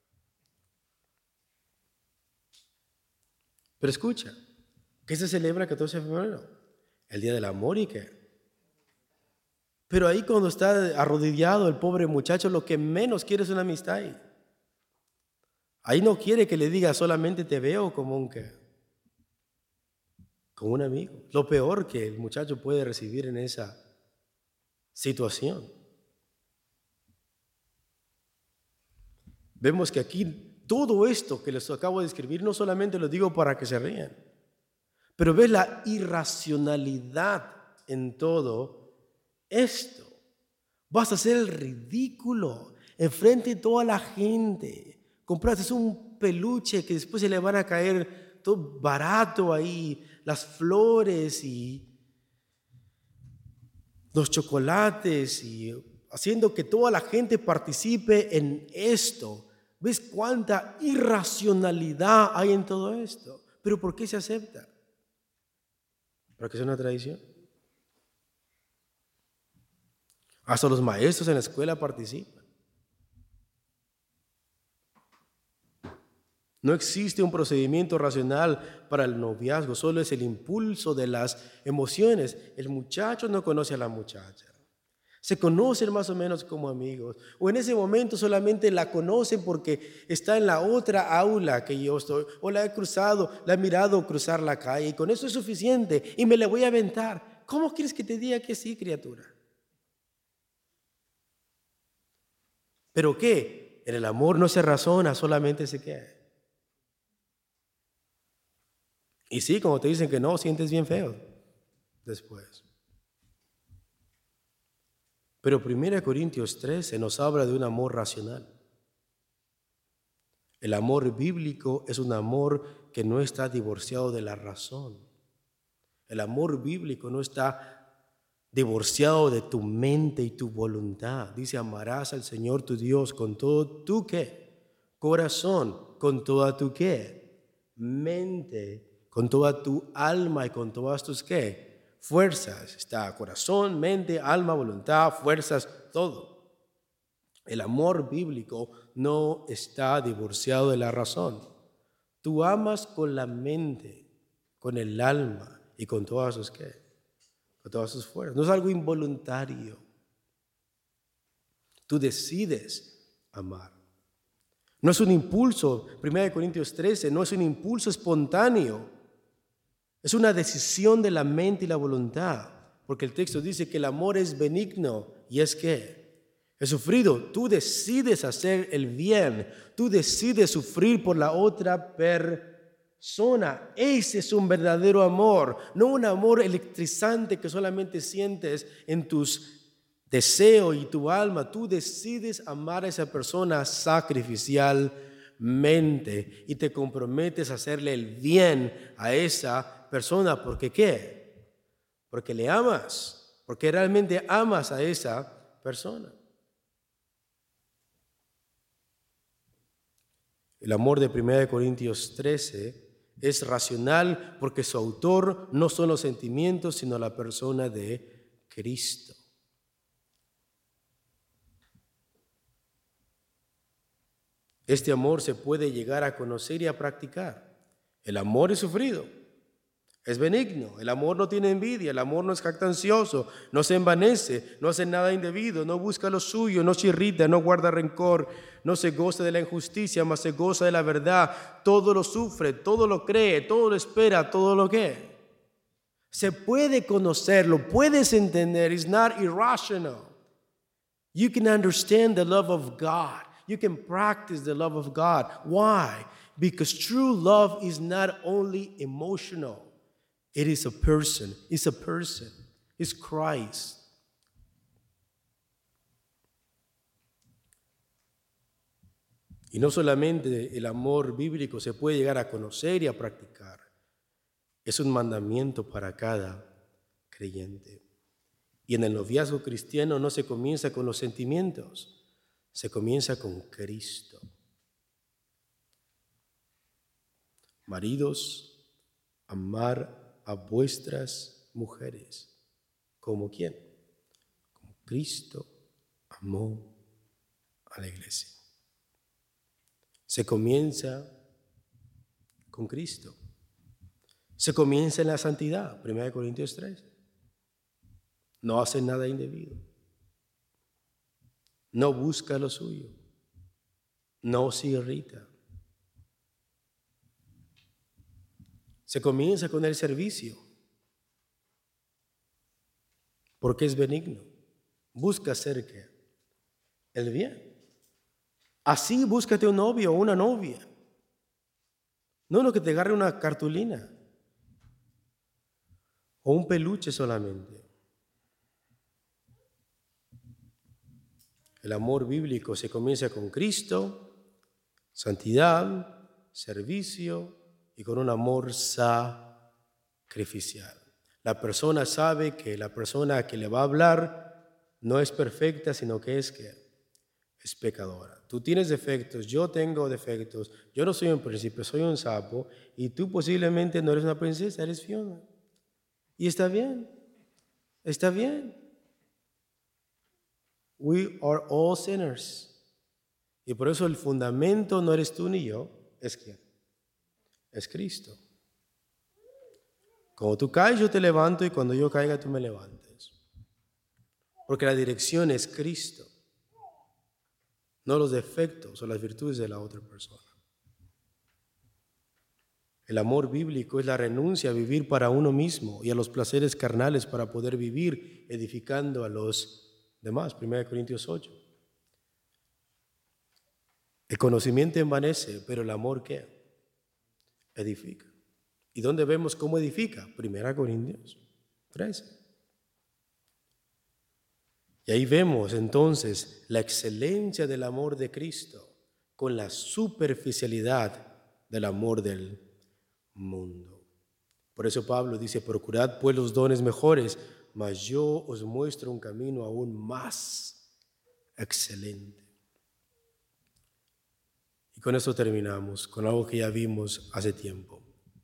Pero escucha, ¿qué se celebra el 14 de febrero? El Día del Amor y qué. Pero ahí cuando está arrodillado el pobre muchacho, lo que menos quiere es una amistad ahí. Ahí no quiere que le diga solamente te veo como como un amigo. Lo peor que el muchacho puede recibir en esa situación. Vemos que aquí todo esto que les acabo de escribir no solamente lo digo para que se rían, pero ves la irracionalidad en todo esto. Vas a hacer el ridículo enfrente de toda la gente. Compraste un peluche que después se le van a caer todo barato ahí, las flores y los chocolates y haciendo que toda la gente participe en esto. ¿Ves cuánta irracionalidad hay en todo esto? ¿Pero por qué se acepta? ¿Porque es una tradición? Hasta los maestros en la escuela participan. No existe un procedimiento racional para el noviazgo, solo es el impulso de las emociones. El muchacho no conoce a la muchacha. Se conocen más o menos como amigos. O en ese momento solamente la conocen porque está en la otra aula que yo estoy. O la he cruzado, la he mirado cruzar la calle y con eso es suficiente y me la voy a aventar. ¿Cómo quieres que te diga que sí, criatura? ¿Pero qué? En el amor no se razona, solamente se queda. Y sí, como te dicen que no, sientes bien feo después. Pero 1 Corintios 13 nos habla de un amor racional. El amor bíblico es un amor que no está divorciado de la razón. El amor bíblico no está divorciado de tu mente y tu voluntad. Dice, amarás al Señor tu Dios con todo tu ¿qué? Corazón, con toda tu ¿qué? Mente, con toda tu alma y con todas tus ¿qué? Fuerzas. Está corazón, mente, alma, voluntad, fuerzas, todo. El amor bíblico no está divorciado de la razón. Tú amas con la mente, con el alma y con todas sus ¿qué? Con todas sus fuerzas. No es algo involuntario. Tú decides amar. No es un impulso, 1 Corintios 13, no es un impulso espontáneo. Es una decisión de la mente y la voluntad. Porque el texto dice que el amor es benigno y es ¿qué? Es sufrido. Tú decides hacer el bien. Tú decides sufrir por la otra persona. Ese es un verdadero amor. No un amor electrizante que solamente sientes en tus deseos y tu alma. Tú decides amar a esa persona sacrificialmente y te comprometes a hacerle el bien a esa persona. ¿Por qué qué? Porque le amas. Porque realmente amas a esa persona. El amor de 1 Corintios 13 es racional porque su autor no son los sentimientos, sino la persona de Cristo. Este amor se puede llegar a conocer y a practicar. El amor es sufrido, es benigno, el amor no tiene envidia, el amor no es jactancioso, no se envanece, no hace nada indebido, no busca lo suyo, no se irrita, no guarda rencor, no se goza de la injusticia, mas se goza de la verdad. Todo lo sufre, todo lo cree, todo lo espera, todo lo que se puede conocer, lo puedes entender. It's not irrational. You can understand the love of God. You can practice the love of God. Why? Because true love is not only emotional. It is a person. It's a person. It's Christ. Y no solamente el amor bíblico se puede llegar a conocer y a practicar. Es un mandamiento para cada creyente. Y en el noviazgo cristiano no se comienza con los sentimientos, se comienza con Cristo. Maridos, amar a vuestras mujeres. ¿Como quién? Como Cristo amó a la iglesia. Se comienza con Cristo. Se comienza en la santidad, 1 Corintios 13. No hace nada indebido. No busca lo suyo. No se irrita. Se comienza con el servicio, porque es benigno. Busca hacer ¿qué? El bien. Así búscate un novio o una novia. No lo que te agarre una cartulina o un peluche solamente. El amor bíblico se comienza con Cristo, santidad, servicio y con un amor sacrificial. La persona sabe que la persona a que le va a hablar no es perfecta, sino que es pecadora. Tú tienes defectos, yo tengo defectos, yo no soy un príncipe, soy un sapo, y tú posiblemente no eres una princesa, eres Fiona. Y está bien, está bien. We are all sinners. Y por eso el fundamento no eres tú ni yo, ¿es quién? Es Cristo. Cuando tú caes, yo te levanto, y cuando yo caiga, tú me levantes. Porque la dirección es Cristo, no los defectos o las virtudes de la otra persona. El amor bíblico es la renuncia a vivir para uno mismo y a los placeres carnales para poder vivir edificando a los demás. 1 Corintios 8. El conocimiento envanece, pero el amor ¿qué? Edifica. ¿Y dónde vemos cómo edifica? 1 Corintios 13. Y ahí vemos entonces la excelencia del amor de Cristo con la superficialidad del amor del mundo. Por eso Pablo dice, procurad pues los dones mejores, mas yo os muestro un camino aún más excelente. Y con esto terminamos, con algo que ya vimos hace tiempo.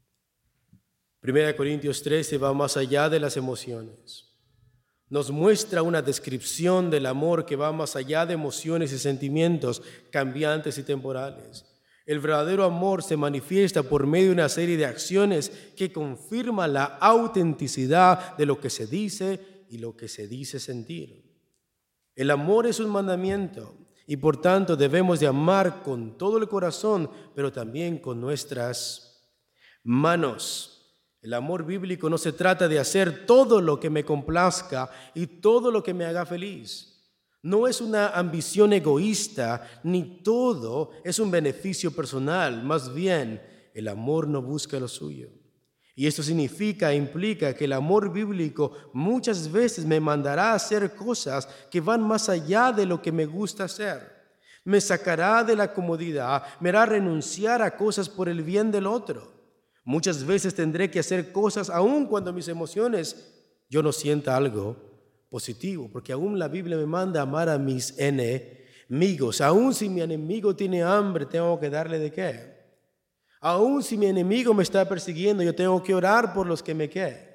1 Corintios 13 va más allá de las emociones. Nos muestra una descripción del amor que va más allá de emociones y sentimientos cambiantes y temporales. El verdadero amor se manifiesta por medio de una serie de acciones que confirman la autenticidad de lo que se dice y lo que se dice sentir. El amor es un mandamiento y por tanto debemos de amar con todo el corazón, pero también con nuestras manos. El amor bíblico no se trata de hacer todo lo que me complazca y todo lo que me haga feliz. No es una ambición egoísta, ni todo es un beneficio personal. Más bien, el amor no busca lo suyo. Y esto implica que el amor bíblico muchas veces me mandará a hacer cosas que van más allá de lo que me gusta hacer. Me sacará de la comodidad, me hará renunciar a cosas por el bien del otro. Muchas veces tendré que hacer cosas aun cuando mis emociones yo no sienta algo positivo, porque aún la Biblia me manda a amar a mis enemigos. Aún si mi enemigo tiene hambre, tengo que darle de qué. Aún si mi enemigo me está persiguiendo, yo tengo que orar por los que me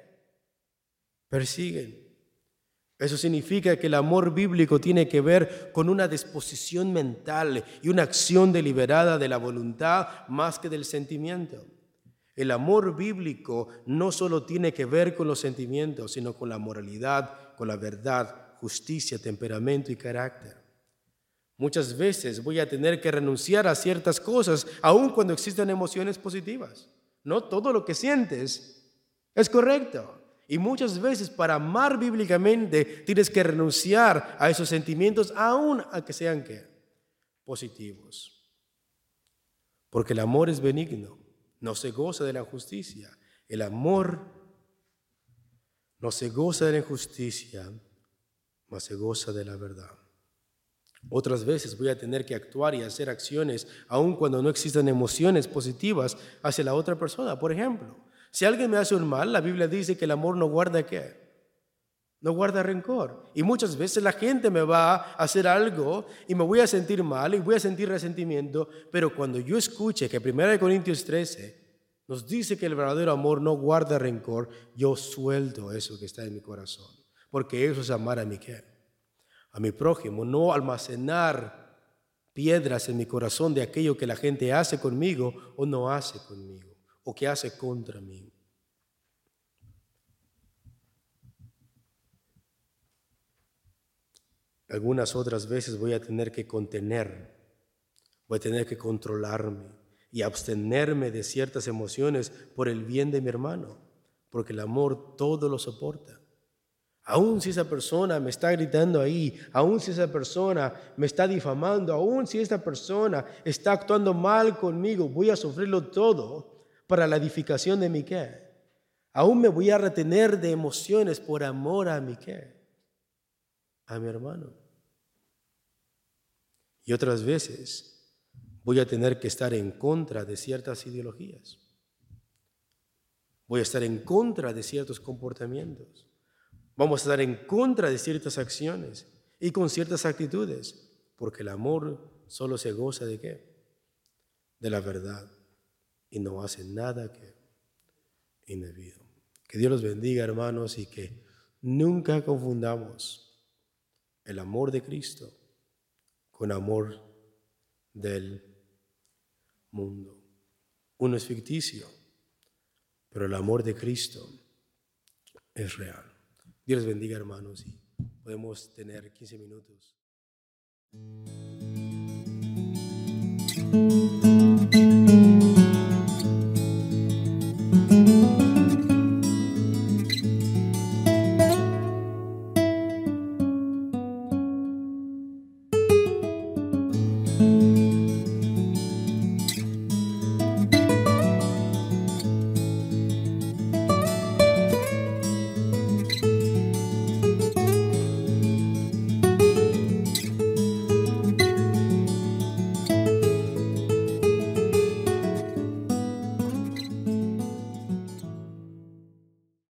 persiguen. Eso significa que el amor bíblico tiene que ver con una disposición mental y una acción deliberada de la voluntad más que del sentimiento. El amor bíblico no solo tiene que ver con los sentimientos, sino con la moralidad, con la verdad, justicia, temperamento y carácter. Muchas veces voy a tener que renunciar a ciertas cosas, aun cuando existan emociones positivas. No todo lo que sientes es correcto. Y muchas veces para amar bíblicamente tienes que renunciar a esos sentimientos, aun a que sean positivos. Porque el amor es benigno. No se goza de la injusticia. El amor no se goza de la injusticia, mas se goza de la verdad. Otras veces voy a tener que actuar y hacer acciones, aun cuando no existan emociones positivas hacia la otra persona. Por ejemplo, si alguien me hace un mal, la Biblia dice que el amor no guarda ¿qué? No guarda rencor. Y muchas veces la gente me va a hacer algo y me voy a sentir mal y voy a sentir resentimiento, pero cuando yo escuche que 1 Corintios 13 nos dice que el verdadero amor no guarda rencor, yo suelto eso que está en mi corazón, porque eso es amar a a mi prójimo, no almacenar piedras en mi corazón de aquello que la gente hace conmigo o no hace conmigo, o que hace contra mí. Algunas otras veces voy a tener que contener, voy a tener que controlarme y abstenerme de ciertas emociones por el bien de mi hermano, porque el amor todo lo soporta. Aún si esa persona me está gritando ahí, aún si esa persona me está difamando, aún si esta persona está actuando mal conmigo, voy a sufrirlo todo para la edificación de mi Aún me voy a retener de emociones por amor a mi a mi hermano. Y otras veces voy a tener que estar en contra de ciertas ideologías. Voy a estar en contra de ciertos comportamientos. Vamos a estar en contra de ciertas acciones y con ciertas actitudes, porque el amor solo se goza de de la verdad y no hace nada indebido. Que Dios los bendiga, hermanos, y que nunca confundamos el amor de Cristo con amor del mundo. Uno es ficticio, pero el amor de Cristo es real. Dios les bendiga, hermanos, y podemos tener 15 minutos.